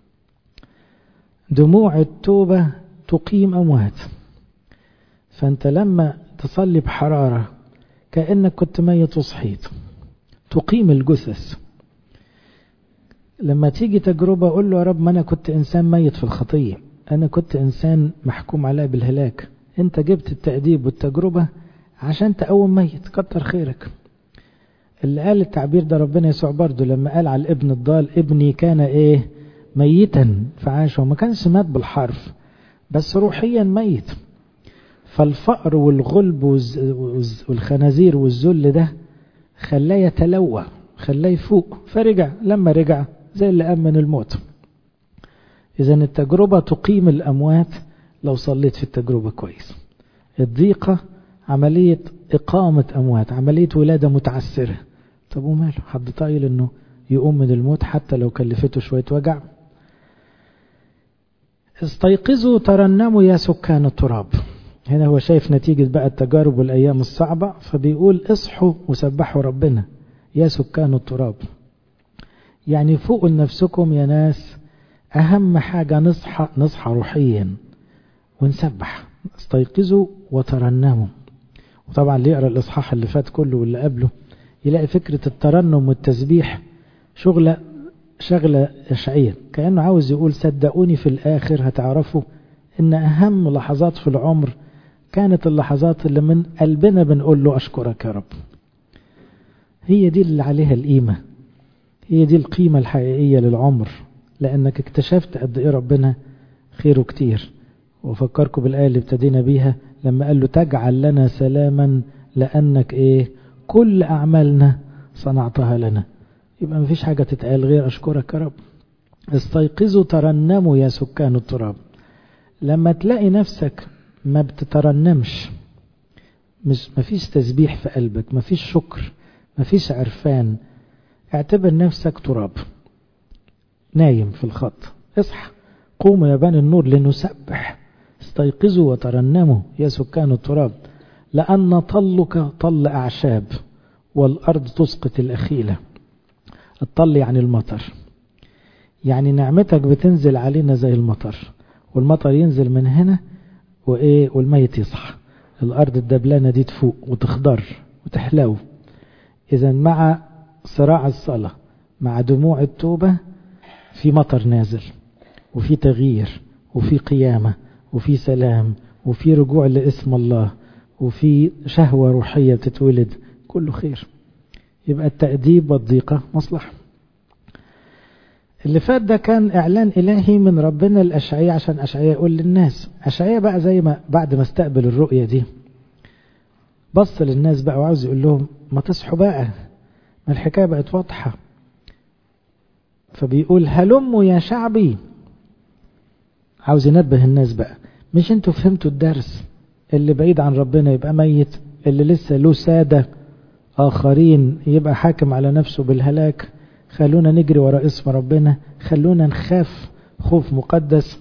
دموع التوبة تقيم اموات. فانت لما تصلي بحرارة كأنك كنت ميت وصحيت، تقيم الجثث. لما تيجي تجربة قول له يا رب ما أنا كنت إنسان ميت في الخطية، أنا كنت إنسان محكوم عليه بالهلاك، أنت جبت التأديب والتجربة عشان تقوم ميت، كتر خيرك. اللي قال التعبير ده ربنا يسوع برضه لما قال على الابن الضال ابني كان إيه ميتا فعاش، وما كانش مات بالحرف بس روحيا ميت. فالفقر والغلب والخنازير والذل ده خلاه يتلوى، خلاه يفوق، فرجع. لما رجع زي اللي قام من الموت. إذن التجربة تقيم الأموات لو صليت في التجربة كويس. الضيقة عملية إقامة أموات، عملية ولادة متعسرة. طب وماله، حد طايل إنه يقوم من الموت حتى لو كلفته شوية وجع؟ استيقظوا ترنموا يا سكان التراب. هنا هو شايف نتيجة بقى التجارب والأيام الصعبة، فبيقول اصحوا وسبحوا ربنا يا سكان التراب. يعني فوقوا لنفسكم يا ناس، أهم حاجة نصحى نصحى روحيا ونسبح. استيقظوا وترنموا. وطبعا اللي يقرأ الإصحاح اللي فات كله واللي قبله يلاقي فكرة الترنم والتسبيح شغلة شغلة أشعية، كأنه عاوز يقول صدقوني في الآخر هتعرفوا إن أهم لحظات في العمر كانت اللحظات اللي من قلبنا بنقول له أشكرك يا رب. هي دي اللي عليها القيمة، هي دي القيمة الحقيقية للعمر، لأنك اكتشفت قد إيه ربنا خيره كتير. وفكركم بالآية اللي ابتدينا بيها لما قال له تجعل لنا سلاما لأنك إيه كل أعمالنا صنعتها لنا. يبقى مفيش حاجة تتقال غير أشكرك يا رب. استيقظوا ترنموا يا سكان التراب. لما تلاقي نفسك ما بتترنمش، مش مفيش تسبيح في قلبك، مفيش شكر، مفيش عرفان، اعتبر نفسك تراب نايم في الخط. اصحى، قوموا يا بني النور لنسبح. استيقظوا وترنموا يا سكان التراب، لأن طلك طل أعشاب والأرض تسقط الأخيلة. الطل يعني المطر، يعني نعمتك بتنزل علينا زي المطر، والمطر ينزل من هنا وإيه والميت يصحى، الأرض الدبلانة دي تفوق وتخضر وتحلو. إذا مع صراع الصلاة مع دموع التوبة في مطر نازل، وفي تغيير، وفي قيامة، وفي سلام، وفي رجوع لاسم الله، وفي شهوة روحية تتولد، كله خير. يبقى التأديب والضيقة مصلحة. اللي فات ده كان إعلان إلهي من ربنا الأشعياء عشان أشعياء يقول للناس. أشعياء بقى زي ما بعد ما استقبل الرؤية دي بص للناس بقى وعاوز يقول لهم ما تصحوا بقى، ما الحكاية بقت واضحة. فبيقول هلموا يا شعبي، عاوز ينبه الناس بقى، مش انتوا فهمتوا الدرس؟ اللي بعيد عن ربنا يبقى ميت، اللي لسه له سادة آخرين يبقى حاكم على نفسه بالهلاك. خلونا نجري وراء اسم ربنا، خلونا نخاف خوف مقدس.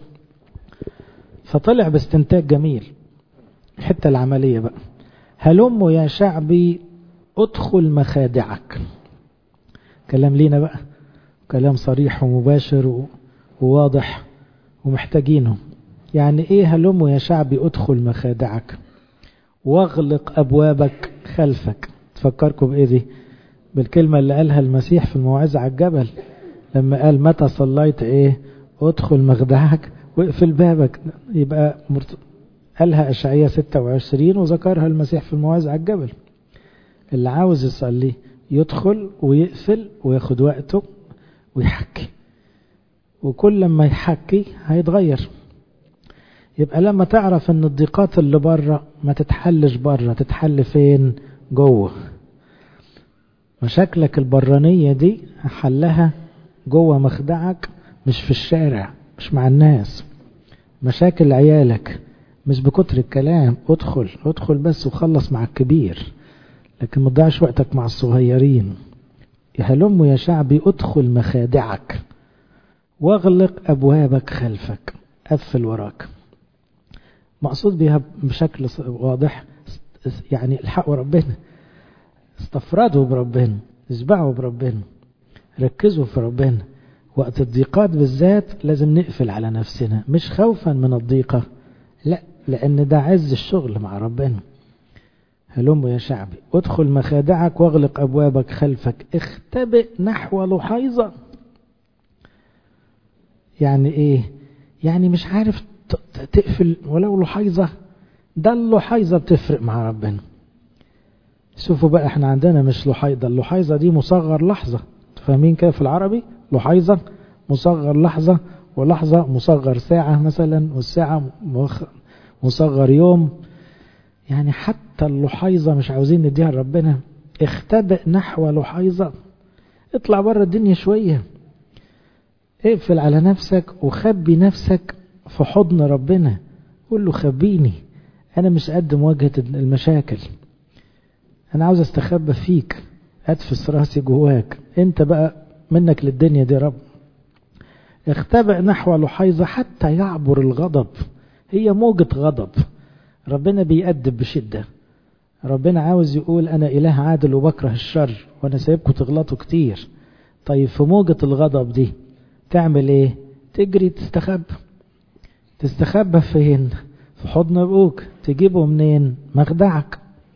فطلع باستنتاج جميل الحتة العملية بقى. هلموا يا شعبي ادخل مخادعك. كلام لينا بقى، كلام صريح ومباشر وواضح ومحتاجينه. يعني ايه هلموا يا شعبي ادخل مخادعك واغلق ابوابك خلفك؟ تفكركم بايه دي؟ بالكلمة اللي قالها المسيح في الموعظة على الجبل لما قال متى صليت ايه ادخل مخدعك واقفل بابك. يبقى مرت... قالها اشعياء ستة وعشرين وذكرها المسيح في الموعظة على الجبل. اللي عاوز يصلي يدخل ويقفل وياخد وقته ويحكي، وكل لما يحكي هيتغير. يبقى لما تعرف ان الضيقات اللي بره ما تتحلش بره، تتحل فين؟ جوه. مشاكلك البرانية دي حلها جوه مخدعك، مش في الشارع، مش مع الناس. مشاكل عيالك مش بكتر الكلام، ادخل ادخل بس وخلص مع الكبير، لكن ما تضيعش وقتك مع الصغيرين. هلموا يا شعبي ادخل مخادعك واغلق ابوابك خلفك، قفل وراك. مقصود بها بشكل واضح يعني الحقوا ربنا، استفردوا بربنا، اشبعوا بربنا، ركزوا في ربنا. وقت الضيقات بالذات لازم نقفل على نفسنا، مش خوفا من الضيقة، لا، لأن ده عز الشغل مع ربنا. هلموا يا شعبي ادخل مخادعك واغلق أبوابك خلفك، اختبئ نحو لحيظة. يعني ايه؟ يعني مش عارف تقفل ولو لحيظة؟ ده اللحيظة بتفرق مع ربنا. شوفوا بقى، احنا عندنا مش لحيظة، اللحيظة دي مصغر لحظة، فاهمين كده في العربي؟ لحيظة مصغر لحظة، ولحظة مصغر ساعة مثلا، والساعة مصغر يوم. يعني حتى اللحيظة مش عاوزين نديها لربنا. اختبئ نحو لحيظة، اطلع بره الدنيا شوية، اقفل على نفسك وخبي نفسك في حضن ربنا. قول له خبيني، انا مش قد مواجهة المشاكل، انا عاوز استخبى فيك، ادفس راسي جواك، انت بقى منك للدنيا دي رب. اختبئ نحو لحيظة حتى يعبر الغضب. هي موجة غضب، ربنا بيأدب بشدة. ربنا عاوز يقول انا اله عادل وبكره الشر وانا سايبكم تغلطوا كتير. طيب في موجة الغضب دي تعمل ايه؟ تجري تستخبى. تستخبى فين؟ في حضن ابوك. تجيبه منين؟ مخدعك.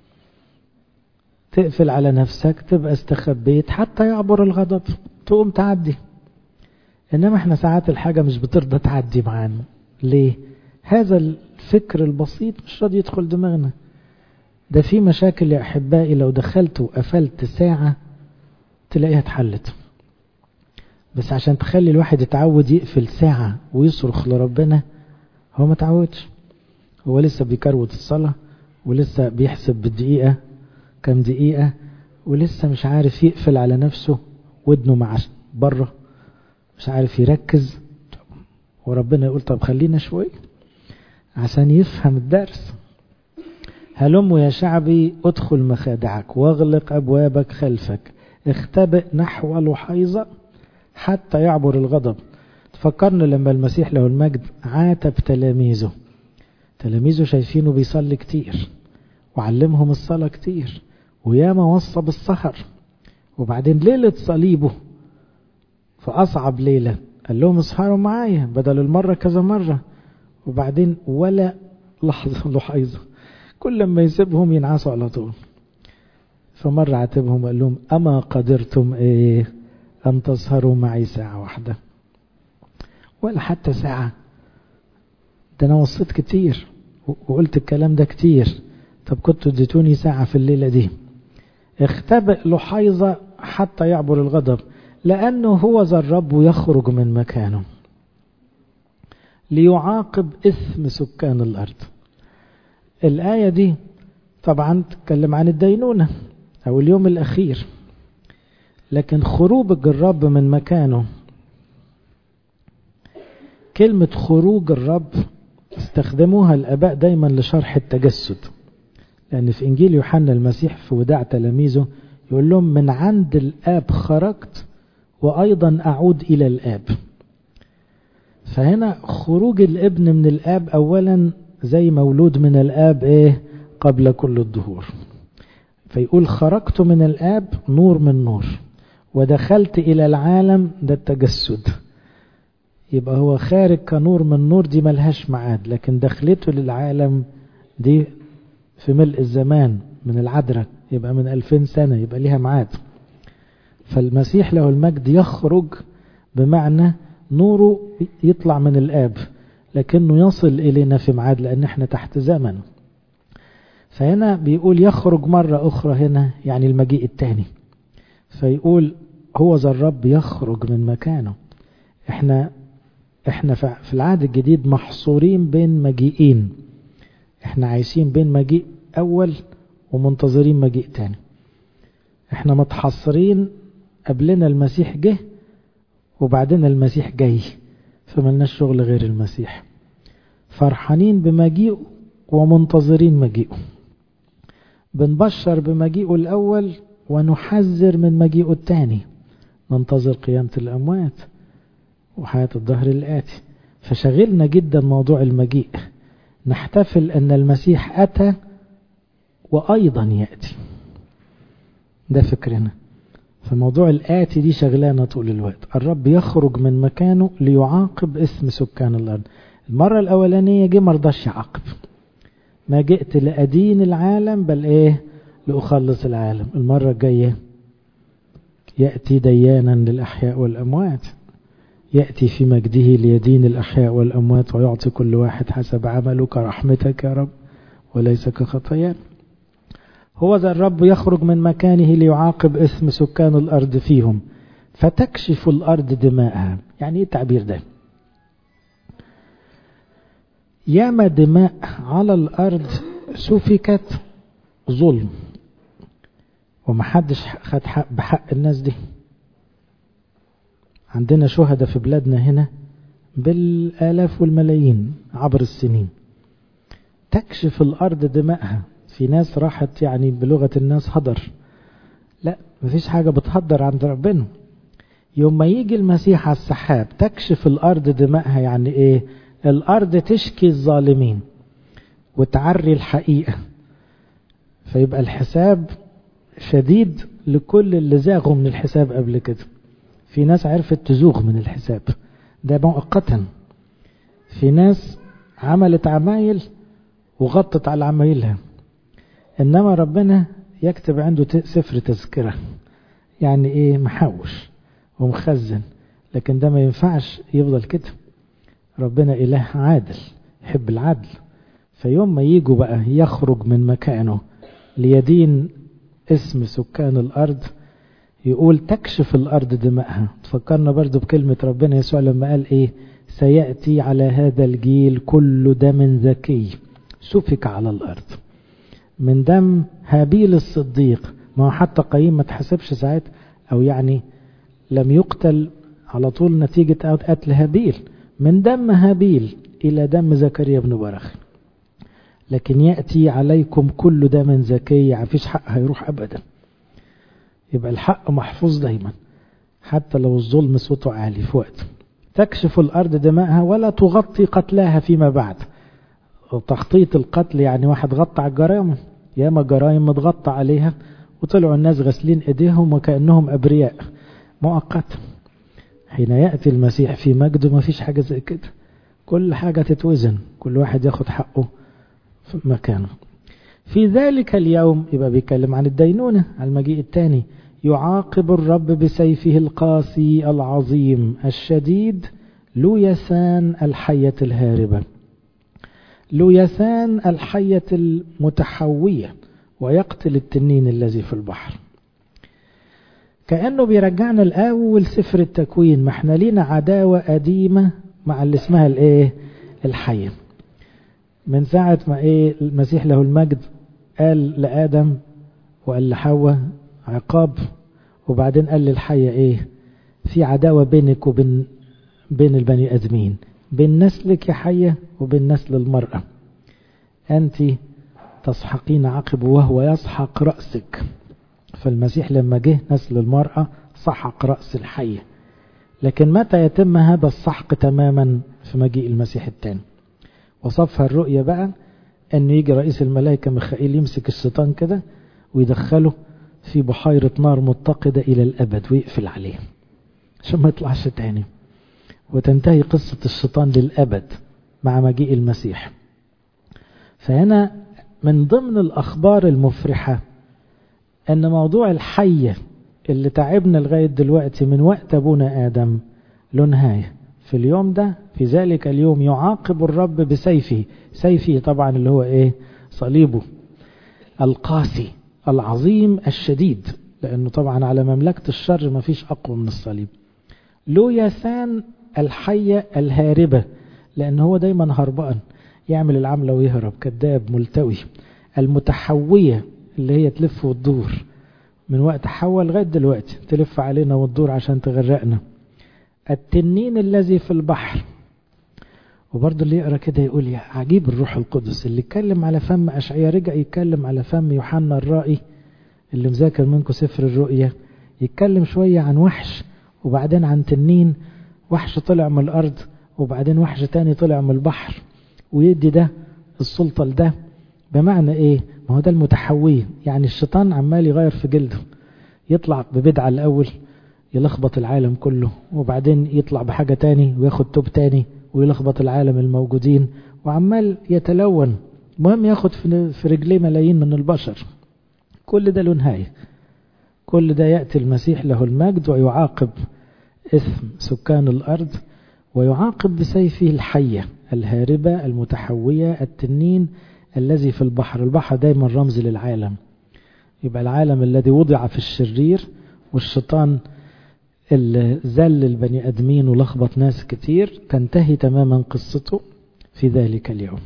تقفل على نفسك، تبقى استخبيت حتى يعبر الغضب، تقوم تعدي. انما احنا ساعات الحاجة مش بترضى تعدي معانا. ليه؟ هذا الفكر البسيط مش راضي يدخل دماغنا. ده في مشاكل يا احبائي لو دخلت وقفلت ساعة تلاقيها اتحلت. بس عشان تخلي الواحد يتعود يقفل ساعة ويصرخ لربنا، هو ما تعودش، هو لسه بيكروت الصلاة ولسه بيحسب بالدقيقة كم دقيقة، ولسه مش عارف يقفل على نفسه ودنه مع بره، مش عارف يركز، وربنا يقول طب خلينا شوي عشان يفهم الدرس. هلم يا شعبي ادخل مخادعك واغلق أبوابك خلفك، اختبئ نحو الحيظة حتى يعبر الغضب. تفكرنا لما المسيح له المجد عاتب تلاميذه، تلاميذه شايفينه بيصلي كتير وعلمهم الصلاة كتير وياما وصى بالسهر، وبعدين ليلة صليبه فأصعب ليلة قال لهم اسهروا معايا بدل المرة كذا مرة، وبعدين ولا لحظة لحيظة كل ما يسيبهم ينعسوا على طول. فمرة عاتبهم قال لهم أما قدرتم إيه أن تسهروا معي ساعة واحدة، ولا حتى ساعة؟ ده أنا وصيت كتير وقلت الكلام ده كتير، طب كنتوا اديتوني ساعة في الليلة دي. اختبئ لحيظة حتى يعبر الغضب، لأنه هو ذا الرب يخرج من مكانه ليعاقب إثم سكان الأرض. الآية دي طبعا تتكلم عن الدينونة أو اليوم الأخير، لكن خروج الرب من مكانه، كلمة خروج الرب استخدموها الآباء دايما لشرح التجسد، لأن في إنجيل يوحنا المسيح في وداع تلاميذه يقول لهم من عند الآب خرجت وأيضا أعود إلى الآب. فهنا خروج الابن من الآب أولا زي مولود من الآب إيه قبل كل الدهور، فيقول خرجت من الآب نور من نور ودخلت إلى العالم، ده التجسد. يبقى هو خارج كنور من نور، دي ملهاش معاد، لكن دخلته للعالم دي في ملء الزمان من العذراء، يبقى من ألفين سنة، يبقى ليها معاد. فالمسيح له المجد يخرج بمعنى نوره يطلع من الآب، لكنه يصل إلينا في معاد لأن احنا تحت زمن. فهنا بيقول يخرج مرة أخرى، هنا يعني المجيء الثاني، فيقول هو ذا الرب يخرج من مكانه. احنا احنا في العهد الجديد محصورين بين مجيئين، احنا عايشين بين مجيء أول ومنتظرين مجيء تاني. احنا متحصرين قبلنا المسيح جه وبعدين المسيح جاي، فملناش شغل غير المسيح، فرحانين بمجيئه ومنتظرين مجيئه، بنبشر بمجيئه الأول ونحذر من مجيئه الثاني، ننتظر قيامة الأموات وحياة الظهر الآتي. فشغلنا جدا موضوع المجيء، نحتفل أن المسيح أتى وأيضا يأتي، ده فكرنا. فموضوع الآتي دي شغلانة طول الوقت. الرب يخرج من مكانه ليعاقب اسم سكان الأرض. المرة الأولانية جه مرضاش يعاقب، ما جئت لأدين العالم بل إيه لأخلص العالم. المرة الجاية يأتي ديانا للأحياء والأموات، يأتي في مجده ليدين الأحياء والأموات ويعطي كل واحد حسب عمله كرحمتك يا رب وليس كخطايانا. هو ذا الرب يخرج من مكانه ليعاقب اسم سكان الأرض فيهم فتكشف الأرض دماءها. يعني ايه التعبير ده؟ ياما دماء على الأرض سفكت ظلم ومحدش خد حق بحق الناس دي. عندنا شهداء في بلادنا هنا بالآلاف والملايين عبر السنين. تكشف الأرض دماءها، في ناس راحت يعني بلغة الناس هدر. لا، مفيش حاجة بتهدر عند ربنا. يوم ما يجي المسيح على السحاب تكشف الأرض دماءها، يعني ايه؟ الأرض تشكي الظالمين وتعري الحقيقة، فيبقى الحساب شديد لكل اللي زاغوا من الحساب قبل كده. في ناس عرفت تزوغ من الحساب، ده مؤقتا. في ناس عملت عمايل وغطت على عمايلها، إنما ربنا يكتب عنده سفر تذكرة، يعني إيه؟ محوش ومخزن. لكن ده ما ينفعش يفضل كده، ربنا إله عادل يحب العدل. فيوم ما يجوا بقى يخرج من مكانه ليدين اسم سكان الأرض، يقول تكشف الأرض دماءها. تفكرنا برضو بكلمة ربنا يسوع لما قال إيه؟ سيأتي على هذا الجيل كل دم ذكي سفك على الأرض، من دم هابيل الصديق ما هو حتى قايين ما تحسبش ساعات، أو يعني لم يقتل على طول نتيجة قتل هابيل، من دم هابيل إلى دم زكريا بن برخ، لكن يأتي عليكم كل دم زكي، يعني فيش حق هيروح أبدا. يبقى الحق محفوظ دايما حتى لو الظلم صوته عالي في وقت. تكشف الأرض دماءها ولا تغطي قتلاها فيما بعد. تخطيط القتل يعني واحد غطى على الجرائم، ياما جرائم متغطى عليها وطلعوا الناس غسلين ايديهم وكأنهم أبرياء مؤقت. حين يأتي المسيح في مجده ما فيش حاجة زي كده، كل حاجة تتوزن، كل واحد ياخد حقه في مكانه. في ذلك اليوم، يبقى بيتكلم عن الدينونة، على المجيء الثاني، يعاقب الرب بسيفه القاسي العظيم الشديد لويسان الحية الهاربة، لويسان الحية المتحوية، ويقتل التنين الذي في البحر. كأنه بيرجعنا الأول سفر التكوين، ما احنا لينا عداوة قديمة مع اللي اسمها الايه الحية، من ساعة ما ايه المسيح له المجد قال لآدم وقال لحواء عقاب، وبعدين قال للحية ايه في عداوة بينك وبين بين البني آدمين، بين نسلك يا حية وبين نسل المرأة، أنت تسحقين عقبه وهو يسحق رأسك. فالمسيح لما جه نسل المرأة سحق رأس الحية، لكن متى يتم هذا السحق تماما؟ في مجيء المسيح الثاني. وصفها الرؤية بقى أنه يجي رئيس الملائكة ميخائيل يمسك الشيطان كده ويدخله في بحيرة نار متقدة إلى الأبد ويقفل عليه عشان ما يطلعش تاني، وتنتهي قصة الشيطان للأبد مع مجيء المسيح. فهنا من ضمن الأخبار المفرحة أن موضوع الحية اللي تعبنا لغاية دلوقتي من وقت أبونا آدم له نهاية. في اليوم ده، في ذلك اليوم، يعاقب الرب بسيفه، سيفه طبعا اللي هو إيه؟ صليبه القاسي العظيم الشديد، لأنه طبعا على مملكة الشر ما فيش أقوى من الصليب. لويسان الحية الهاربة، لأنه هو دايما هربان، يعمل العملة ويهرب، كذاب ملتوي. المتحوية اللي هي تلف وتدور من وقت حواء لغاية دلوقتي، تلف علينا وتدور عشان تغرقنا. التنين الذي في البحر. وبرضه اللي يقرأ كده يقول يا عجيب الروح القدس، اللي يتكلم على فم أشعياء رجع يتكلم على فم يوحنا الرائي، اللي مذاكر منكم سفر الرؤيا، يتكلم شوية عن وحش وبعدين عن تنين، وحش طلع من الأرض وبعدين وحش تاني طلع من البحر، ويدي ده السلطة لده. بمعنى ايه؟ ما هو ده المتحوي، يعني الشيطان عمال يغير في جلده، يطلع ببدعة الأول يلخبط العالم كله، وبعدين يطلع بحاجة تاني وياخد توب تاني ويلخبط العالم الموجودين، وعمال يتلون، مهم ياخد في رجليه ملايين من البشر. كل ده له نهاية، كل ده يأتي المسيح له المجد ويعاقب إثم سكان الأرض، ويعاقب بسيفه الحية الهاربة المتحوية التنين الذي في البحر. البحر دايما رمز للعالم، يبقى العالم الذي وضع في الشرير، والشيطان اللي زل البني أدمين ولخبط ناس كتير، تنتهي تماما قصته في ذلك اليوم.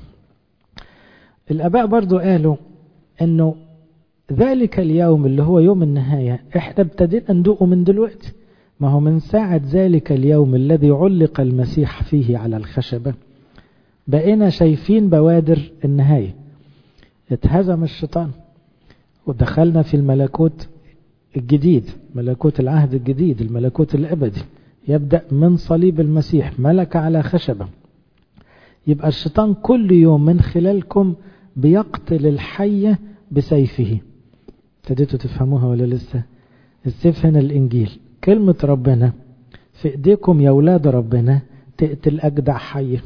الآباء برضو قالوا أنه ذلك اليوم اللي هو يوم النهاية احنا ابتدينا ندوقه من دلوقتي. ما هو من ساعة ذلك اليوم الذي علق المسيح فيه على الخشبة بقينا شايفين بوادر النهاية. اتهزم الشيطان ودخلنا في الملكوت الجديد، ملكوت العهد الجديد، الملكوت الأبدي، يبدأ من صليب المسيح، ملك على خشبة. يبقى الشيطان كل يوم من خلالكم بيقتل الحية بسيفه. ابتديتوا تفهموها ولا لسه؟ السيف هنا الإنجيل، كلمة ربنا في إيديكم يا أولاد ربنا تقتل أجدع حية.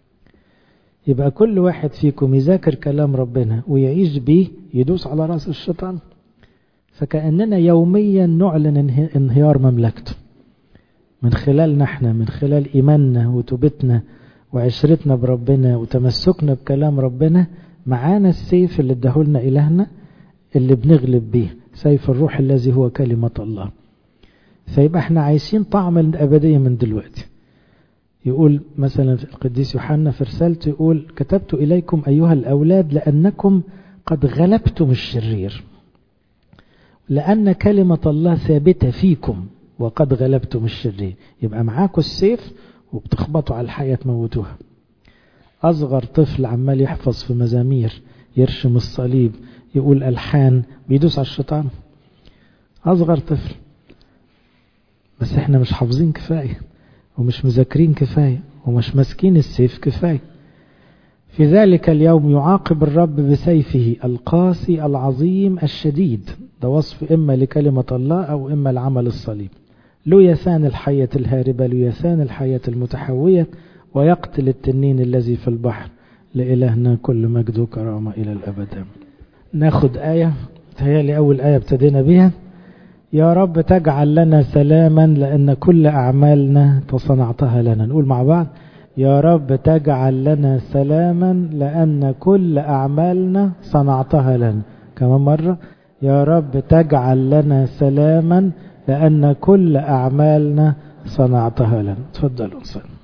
يبقى كل واحد فيكم يذاكر كلام ربنا ويعيش بيه يدوس على رأس الشيطان. فكأننا يوميا نعلن انهيار مملكته من خلالنا احنا، من خلال إيماننا وتوبتنا وعشرتنا بربنا وتمسكنا بكلام ربنا. معانا السيف اللي اداهولنا إلهنا اللي بنغلب بيه، سيف الروح الذي هو كلمة الله. فيبقى احنا عايشين طعم الأبدية من دلوقتي. يقول مثلا في القديس يوحنا في رسالته، يقول كتبت إليكم أيها الأولاد لأنكم قد غلبتم الشرير. لأن كلمة الله ثابتة فيكم وقد غلبتم الشرير. يبقى معاكم السيف وبتخبطوا على الحياة تموتوها. أصغر طفل عمال يحفظ في مزامير، يرشم الصليب، يقول ألحان، بيدوس على الشيطان. أصغر طفل. بس احنا مش حافظين كفاية، ومش مذاكرين كفاية، ومش ماسكين السيف كفاية. في ذلك اليوم يعاقب الرب بسيفه القاسي العظيم الشديد. ده وصف إما لكلمة الله أو إما لعمل الصليب. ليثان الحية الهاربة، ليثان الحية المتحوية، ويقتل التنين الذي في البحر. لإلهنا كل مجد وكرامة إلى الأبد. ناخد آية، تهيالي أول آية ابتدينا بها. يا رب تجعل لنا سلاما لأن كل أعمالنا تصنعتها لنا. نقول مع بعض: يا رب تجعل لنا سلاما لأن كل أعمالنا صنعتها لنا. كمان مرة: يا رب تجعل لنا سلاما لأن كل أعمالنا صنعتها لنا. تفضلوا نصلي.